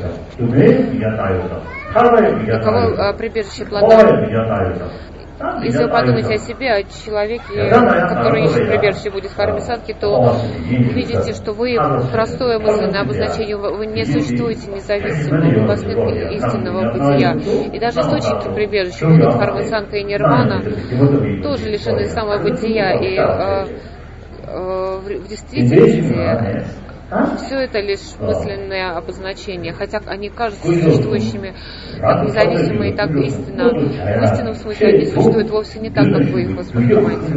Таково прибежище плода. Если вы подумаете о себе, о человеке, который ищет прибежище будет дхарме санкхи, то увидите, что вы простое мысленное обозначение, вы не существуете независимо, у вас нет истинного бытия. И даже источники прибежища будут дхарма санкха и нирвана тоже лишены самобытия. И э, э, в действительности все это лишь мысленное обозначение, хотя они кажутся существующими как независимо и так истинно. В истинном смысле они существуют вовсе не так, как вы их воспринимаете.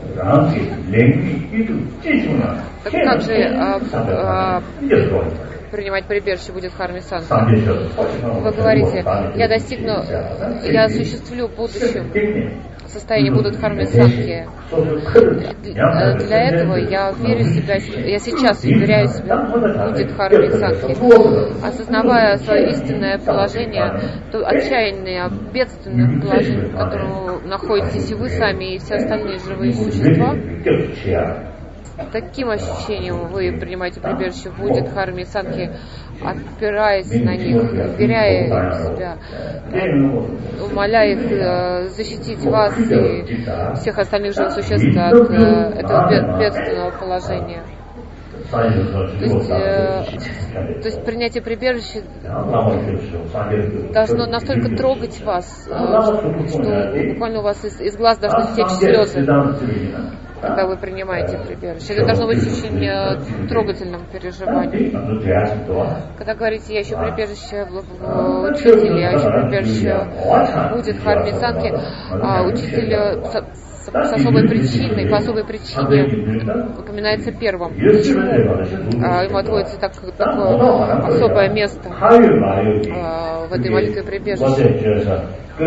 Так как же а, а, принимать прибежище будет Дхарме Санки. Вы говорите, я достигну, я осуществлю в будущем состояние будут Дхарме Санки. Для этого я верю в себя, я сейчас уверяю себя, будет Дхарме Санки. Осознавая свое истинное положение, то отчаянное, бедственное положение, в котором находитесь и вы сами, и все остальные живые существа, таким ощущением вы принимаете прибежище в Будде Дхарме Санки, опираясь на них, веряя в себя, умоляя их защитить вас и всех остальных живых существ от этого бедственного положения. То есть, э, то есть принятие прибежища должно настолько трогать вас, э, что буквально у вас из, из глаз должны течь слезы, когда вы принимаете прибежище. Это должно быть очень э, трогательным переживанием. Когда говорите, я ищу прибежище в, в учителе, я ищу прибежище будет Дхарме Санки, а учитель с, с особой причиной, по особой причине упоминается первым. Почему а, ему отводится так, такое особое место а, в этой молитве прибежища?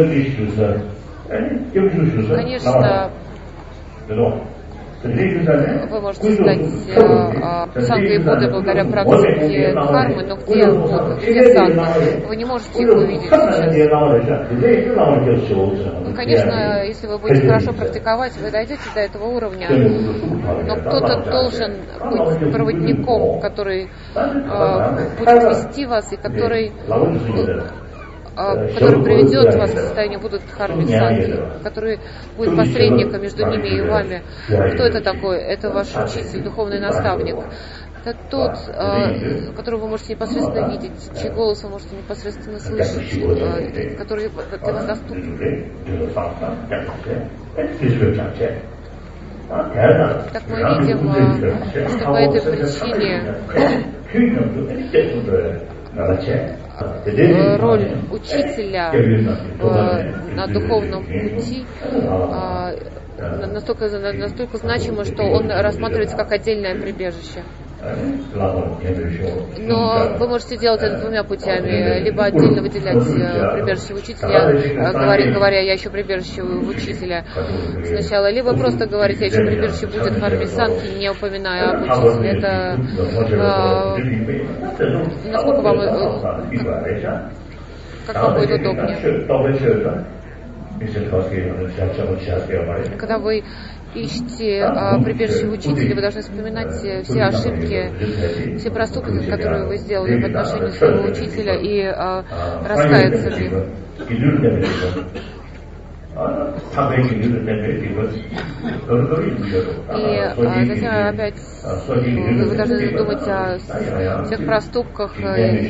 Конечно, вы можете стать э, Сангой Будды благодаря практике Дхармы, но где Будда, где Санга? Вы не можете их увидеть сейчас. Ну, конечно, если вы будете хорошо практиковать, вы дойдете до этого уровня, но кто-то должен быть проводником, который э, будет вести вас и который... который приведет вас к состоянию будут Дхарме Санки, который будет посредником между ними и вами. Кто это такой? Это ваш учитель, духовный наставник. Это тот, которого вы можете непосредственно видеть, чей голос вы можете непосредственно слышать, который для вас доступен. Так мы видим, что по этой причине роль учителя в, на духовном пути а, настолько, настолько значима, что он рассматривается как отдельное прибежище. Но вы можете делать это двумя путями. Либо отдельно выделять прибежище учителя, говоря, говоря я ищу прибежище в учителя сначала, либо просто говорить, я ищу прибежище будет Дхарме Санки, не упоминая об учителе. Это э, насколько вам как, как вам будет удобнее. Когда вы ищете а, прибежище в учителе, вы должны вспоминать все ошибки, все проступки, которые вы сделали в отношении своего учителя, и а, раскаяться в них. И а, затем опять вы должны думать о всех проступках, и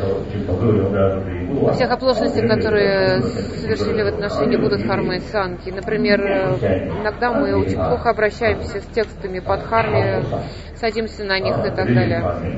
о всех оплошностях, которые совершили в отношении Будды Дхармы Санки. Например, иногда мы очень плохо обращаемся с текстами по Дхарме, садимся на них и так далее.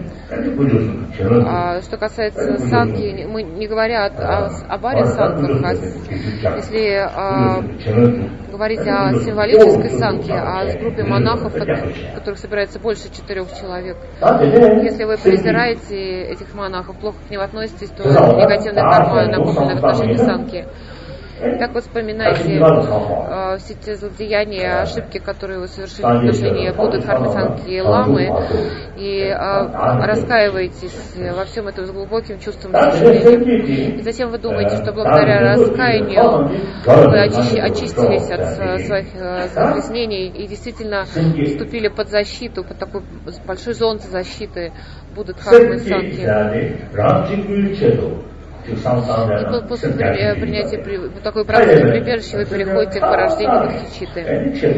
А, что касается санки, мы не говоря о, о баре санках, а если а, говорить о символической санке, а с группе монахов, в которых собирается больше четырех человек. Если вы презираете этих монахов, плохо к ним относитесь, то негативная карма накоплена в отношении санки. Так вы вспоминаете э, все те злодеяния, ошибки, которые вы совершили в отношении Будды Дхармы Санки и Ламы, и э, раскаиваетесь во всем этом с глубоким чувством сожаления. И затем вы думаете, что благодаря раскаянию вы очи- очистились от своих э, загрязнений и действительно вступили под защиту, под такой большой зонт защиты Будды Дхармы Санки. И после принятия такой практики прибежища вы переходите к порождению Бодхичитты.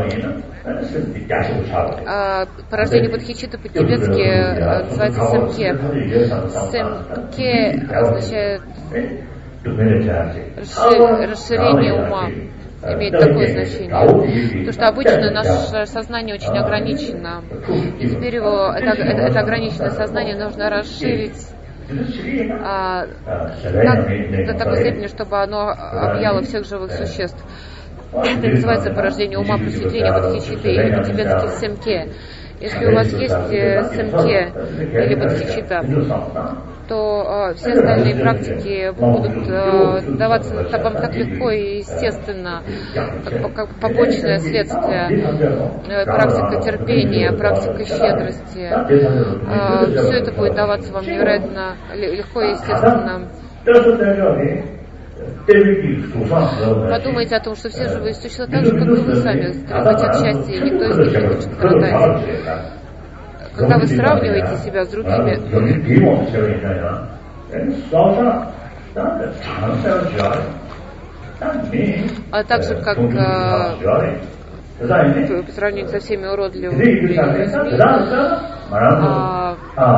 А порождение Бодхичитты по-тибетски называется Сэмке. Сэмке означает расширение ума. Имеет такое значение. Потому что обычно наше сознание очень ограничено. И теперь его, это, это, это ограниченное сознание нужно расширить А, так, до такой степени, чтобы оно объяло всех живых существ. Это называется порождение ума, просветление Бодхичитты или по-тибетски Сэмке. Если у вас есть самхья или бодхичитта, то э, все остальные практики будут э, даваться вам так легко и естественно, как, как побочное следствие. Э, практика терпения, практика щедрости. Э, все это будет даваться вам невероятно легко и естественно. Подумайте о том, что все живые существа так же, как и вы сами, хотят счастья, и никто из них не хочет страдать. Когда вы сравниваете себя с другими, а также как э, по сравнению со всеми уродливыми людьми, а,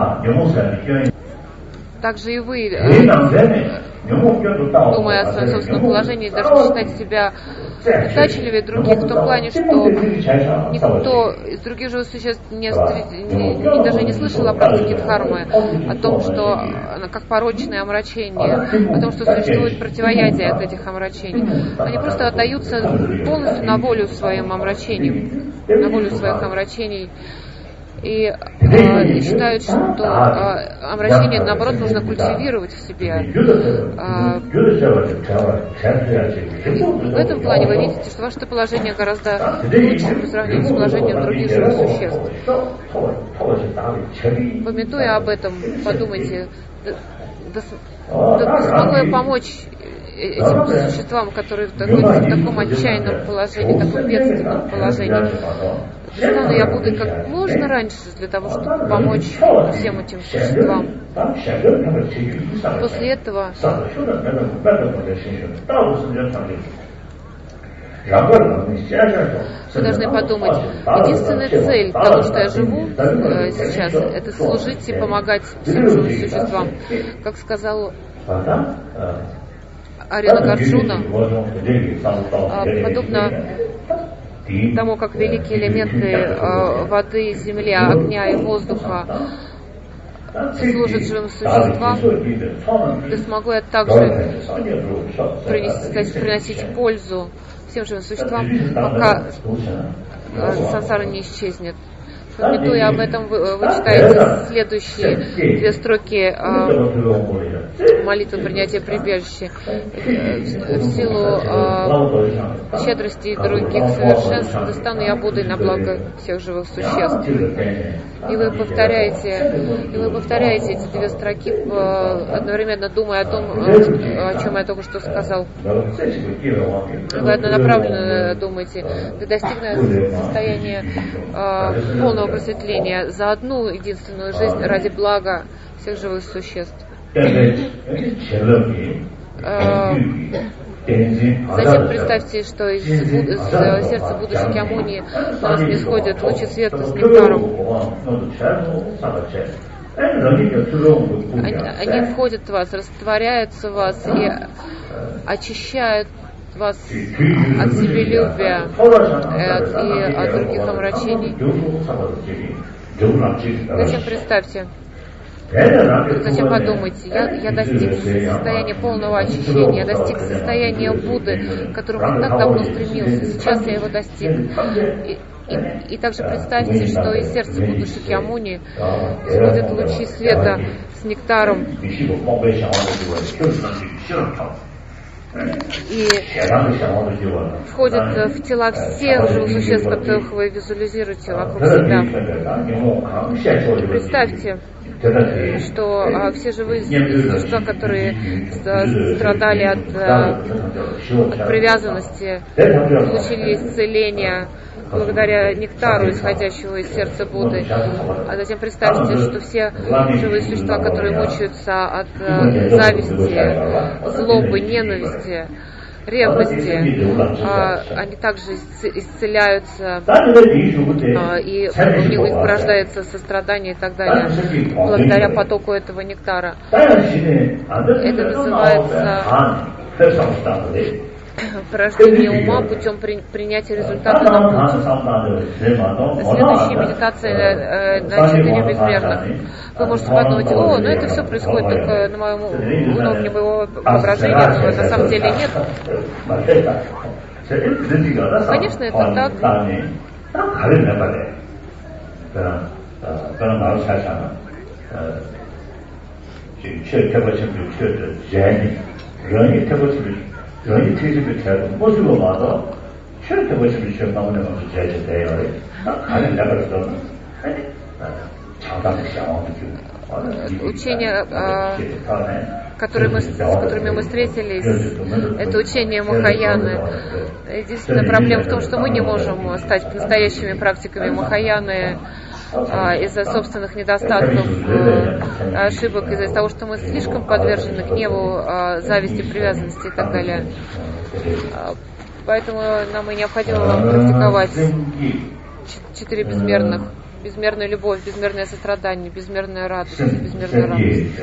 также и вы, э, думая о своем собственном положении, должны считать себя удачливее других в том плане, что никто из других живых существ не, не, не, даже не слышал о практике дхармы, о том, что она как порочное омрачение, о том, что существует противоядие от этих омрачений. Они просто отдаются полностью на волю своим омрачениям, на волю своих омрачений. И э, считают, что э, омрачение, наоборот, нужно культивировать в себе. Э, в этом плане вы видите, что ваше положение гораздо лучше по сравнению с положением других живых существ. Памятуя об этом, подумайте, да, да, да смогу я помочь этим существам, которые находятся в таком отчаянном положении, в таком бедственном положении. Стану я буду как можно раньше для того, чтобы помочь всем этим существам. После этого вы должны подумать, единственная цель того, что я живу э, сейчас, это служить и помогать всем живым существам. Как сказал Арья Нагарджуна, подобно тому, как великие элементы э, воды, земли, огня и воздуха служат живым существам, да смогу я также принести, приносить пользу всем живым существам, пока э, сансара не исчезнет. Памятуя об этом, вы, вы читаете следующие две строки э, молитвы принятия прибежища. В силу э, щедрости и других совершенств достану я Буддой на благо всех живых существ. И вы повторяете, и вы повторяете эти две строки, э, одновременно думая о том, э, о чем я только что сказал. Вы однонаправленно думаете, вы достигнете состояния э, полного просветления за одну единственную жизнь ради блага всех живых существ. Затем представьте, что из, из сердца Будды Шакьямуни на нас не сходят лучи света с нектаром. Они, они входят в вас, растворяются в вас и очищают вас от себелюбия и от других омрачений. Затем представьте, затем подумайте, я, я достиг состояния полного очищения, я достиг состояния Будды, к которому так давно стремился, сейчас я его достиг. И, и, и также представьте, что из сердца Будды Шакьямуни исходят лучи света с нектаром. И входят в тела всех живых существ, которых вы визуализируете вокруг себя. И представьте, что а, все живые существа, которые страдали от, от привязанности, получили исцеление благодаря нектару, исходящего из сердца Будды. А затем представьте, что все живые существа, которые мучаются от э, зависти, злобы, ненависти, ревности, э, они также исцеляются, э, и у них порождается сострадание и так далее, благодаря потоку этого нектара. Это называется порождение ума путем при, принятия результата на путь. Следующая медитация на, на четыре безмерных. Вы можете подумать, о, ну это все происходит только на моем уровне моего воображения, но на самом деле нет. Конечно, это так. 그런 그런 마을 살사는 제 태고심을 키워줄 제니 런이 태고심을 런이 태고심을 키워도 모습을 봐도 제 태고심을 키워 나오는 것도 제일 돼요. 가는 자가서 장담을 시작하는 учения, которые мы, с которыми мы встретились, это учение Махаяны. Единственная проблема в том, что мы не можем стать настоящими практиками Махаяны из-за собственных недостатков, ошибок, из-за того, что мы слишком подвержены гневу, зависти, привязанности и так далее. Поэтому нам и необходимо практиковать четыре безмерных. Безмерная любовь, безмерное сострадание, безмерная радость, безмерная радость.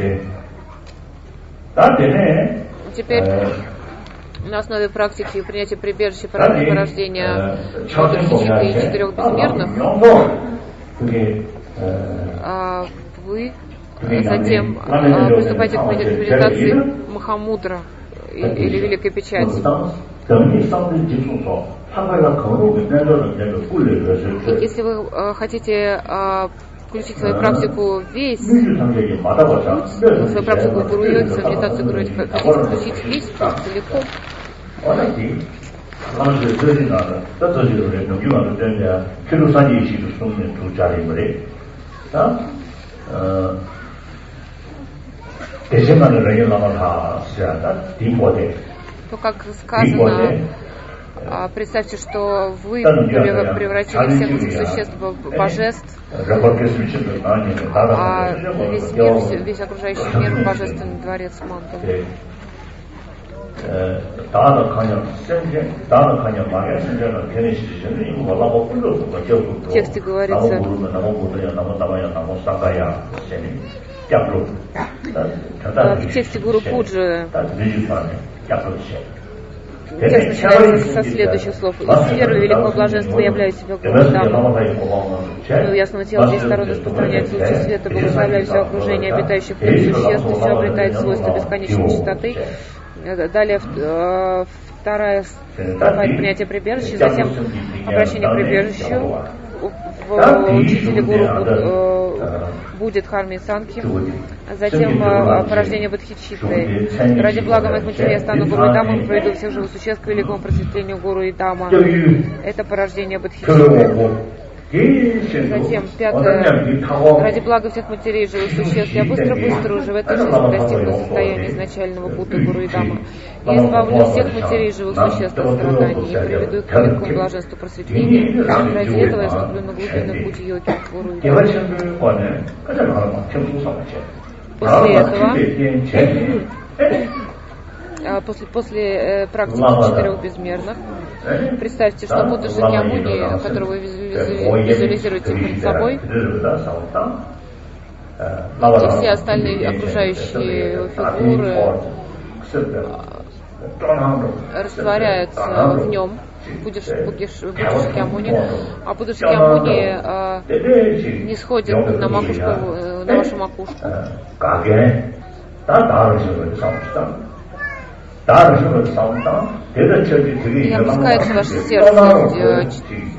Теперь на основе практики принятия прибежища порождения Дхичиты и четырех безмерных вы затем приступаете к медитации Махамудра или Великой Печати. Если вы э, хотите э, включить в свою практику весь путь, в свою практику Гуру-йоги, в свою медитацию Гуру-йоги, хотите включить весь путь целиком, то, как сказано, представьте, что вы превратили всех этих существ в божеств, а весь мир, весь окружающий мир в божественный дворец Мандалы. В тексте говорится, в тексте Гуру Пуджи текст начинается со следующих слов. «Из сферы великого блаженства являю себя Гуру-дамом. Но ясного тела здесь сторон распространяется лучи света, благословляю все окружение обитающих в нем существ, и все обретает свойства бесконечной чистоты». Далее вторая строфа принятия прибежища, затем обращение к прибежищу в учителе Гуру будет Харми Санки, затем порождение Бодхичитты. Ради блага моих матерей я стану Гуру и Дамом, проведу всех живых существ к великому просветлению Гуру и Дама. Это порождение Бодхичитты. Затем, пятое, ради блага всех матерей живых существ, я быстро-быстро уже в этой жизни достигну состояния изначального Будды Гуру и Дама. Я избавлю всех матерей живых существ от страданий и приведу их к великому блаженству просветления. Ради этого я вступлю на глубинный путь йоги Гуру и Дама. После этого, После, после э, практики четырех безмерных, представьте, что Будда Шакьямуни, которого вы визуализируете перед собой, и все остальные окружающие фигуры растворяются в нем, Будда Шакьямуни, а Будда Шакьямуни э, не сходит на макушку, на вашу макушку. И опускается ваше сердце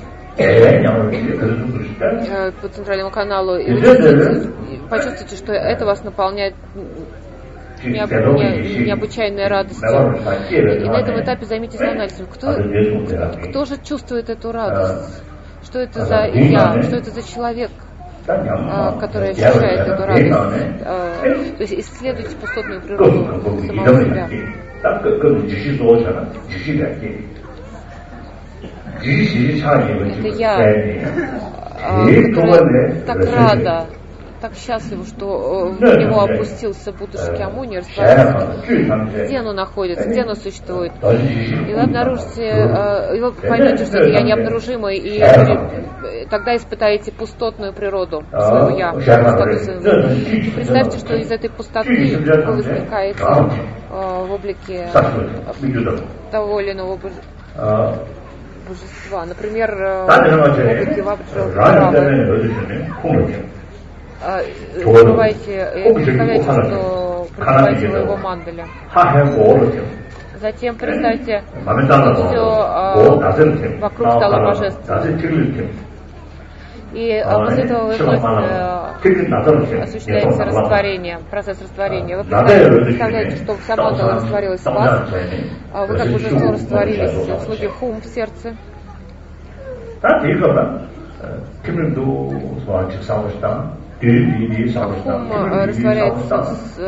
по центральному каналу, и вы чувствуете, почувствуете, что это вас наполняет необ, не, необычайной радостью. И на этом этапе займитесь анализом. Кто, кто же чувствует эту радость? Что это за я? Что это за человек, который ощущает эту радость? То есть исследуйте пустотную природу самого себя. Это я, которая так рада, так счастлива, что в него опустился Будда Шакьямуни, растворился. Где оно находится, где оно существует? И вы обнаружите, и вы поймете, что это я необнаружимый, и тогда испытаете пустотную природу своего я. Представьте, что из этой пустоты вы возникаете в облике того или иного божества. Например, в облике Вабджа-Равы. Забывайте, представляете, что пребываете в его мандале. Затем представьте, что все вокруг стало божественным. И после этого вновь осуществляется растворение, процесс растворения. Вы представляете, что само тело растворилось в вас, а вы как божество растворились в слуге Хум в сердце. Хум растворяется с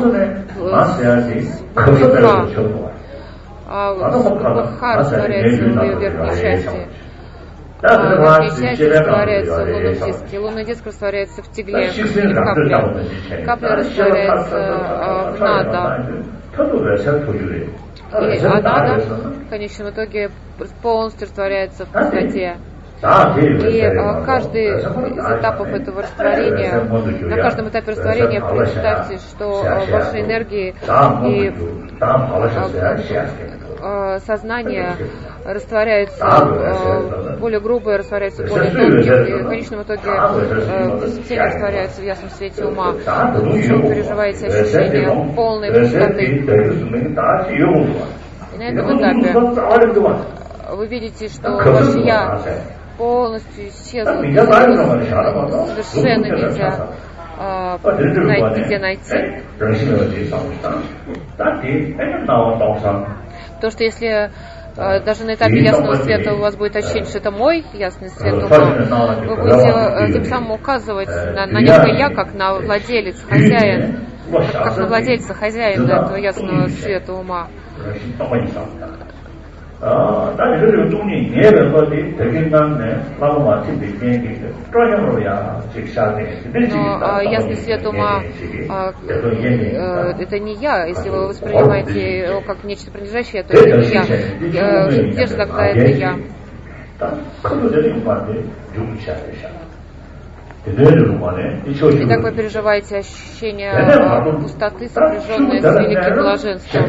а Ха растворяется в ее верхней части. А верхняя часть растворяется в лунном диске. Лунный диск растворяется в тегле или в капле. Капля растворяется в нада. И а нада в конечном итоге полностью растворяется в пустоте. И а, каждый из этапов этого растворения, на каждом этапе растворения представьте, что а, ваши энергии и а, сознание растворяются, а, более грубые растворяются в более тонких, и в конечном итоге а, все растворяются в ясном свете ума. Вы переживаете ощущение полной пустоты. И на этом этапе вы видите, что ваше «я» полностью исчезло, совершенно нельзя а, найти, где найти. То, что если а, даже на этапе ясного света у вас будет ощущение, что это мой ясный свет ума, вы будете а, тем самым указывать на, на некое «я», как на владелец, хозяин, как, как на владельца, хозяина этого ясного света ума. Но а, ясный свет ума а, э, это не я. Если вы воспринимаете его как нечто принадлежащее, то это не я. Э, где же тогда это я? Итак, вы переживаете ощущение а, пустоты, сопряженное с великим блаженством.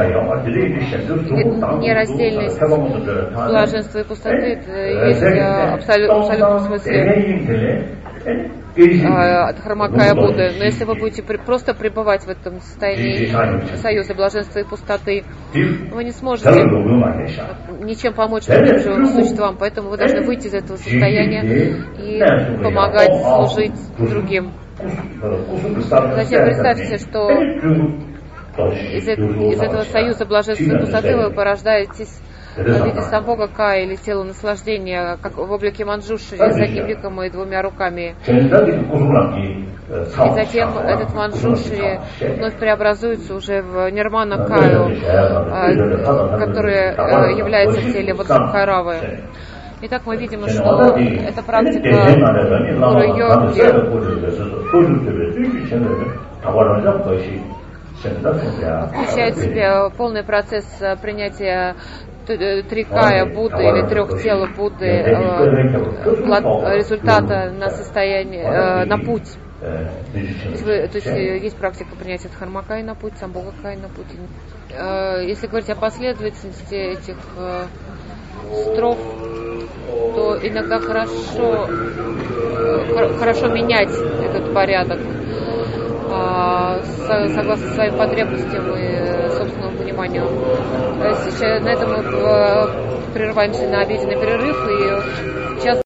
Нераздельность блаженства и пустоты это есть а, абсолют, в абсолютном смысле а, от Хармакая Будды. Но если вы будете при, просто пребывать в этом состоянии союза блаженства и пустоты, вы не сможете ничем помочь другим живым существам, поэтому вы должны выйти из этого состояния и помогать служить другим. Затем представьте, что из, из этого союза блаженства и пустоты вы порождаетесь в виде самбога Кая или тела наслаждения, как в облике Манджушри с одним ликом и двумя руками. И затем этот Манджушри вновь преобразуется уже в Нирмана Каю, который является в теле Вадхакаравы. Итак, мы видим, что эта практика гуру-йоги включает в себя полный процесс принятия трикая Будды или трех тел Будды, результата на состояние, на путь. То есть, вы, то есть есть практика принятия Дхармакая на путь, Самбогакая на путь. Если говорить о последовательности этих строф, то иногда хорошо, хорошо менять этот порядок согласно своим потребностям и собственному пониманию. Сейчас на этом мы прерываемся на обеденный перерыв, и сейчас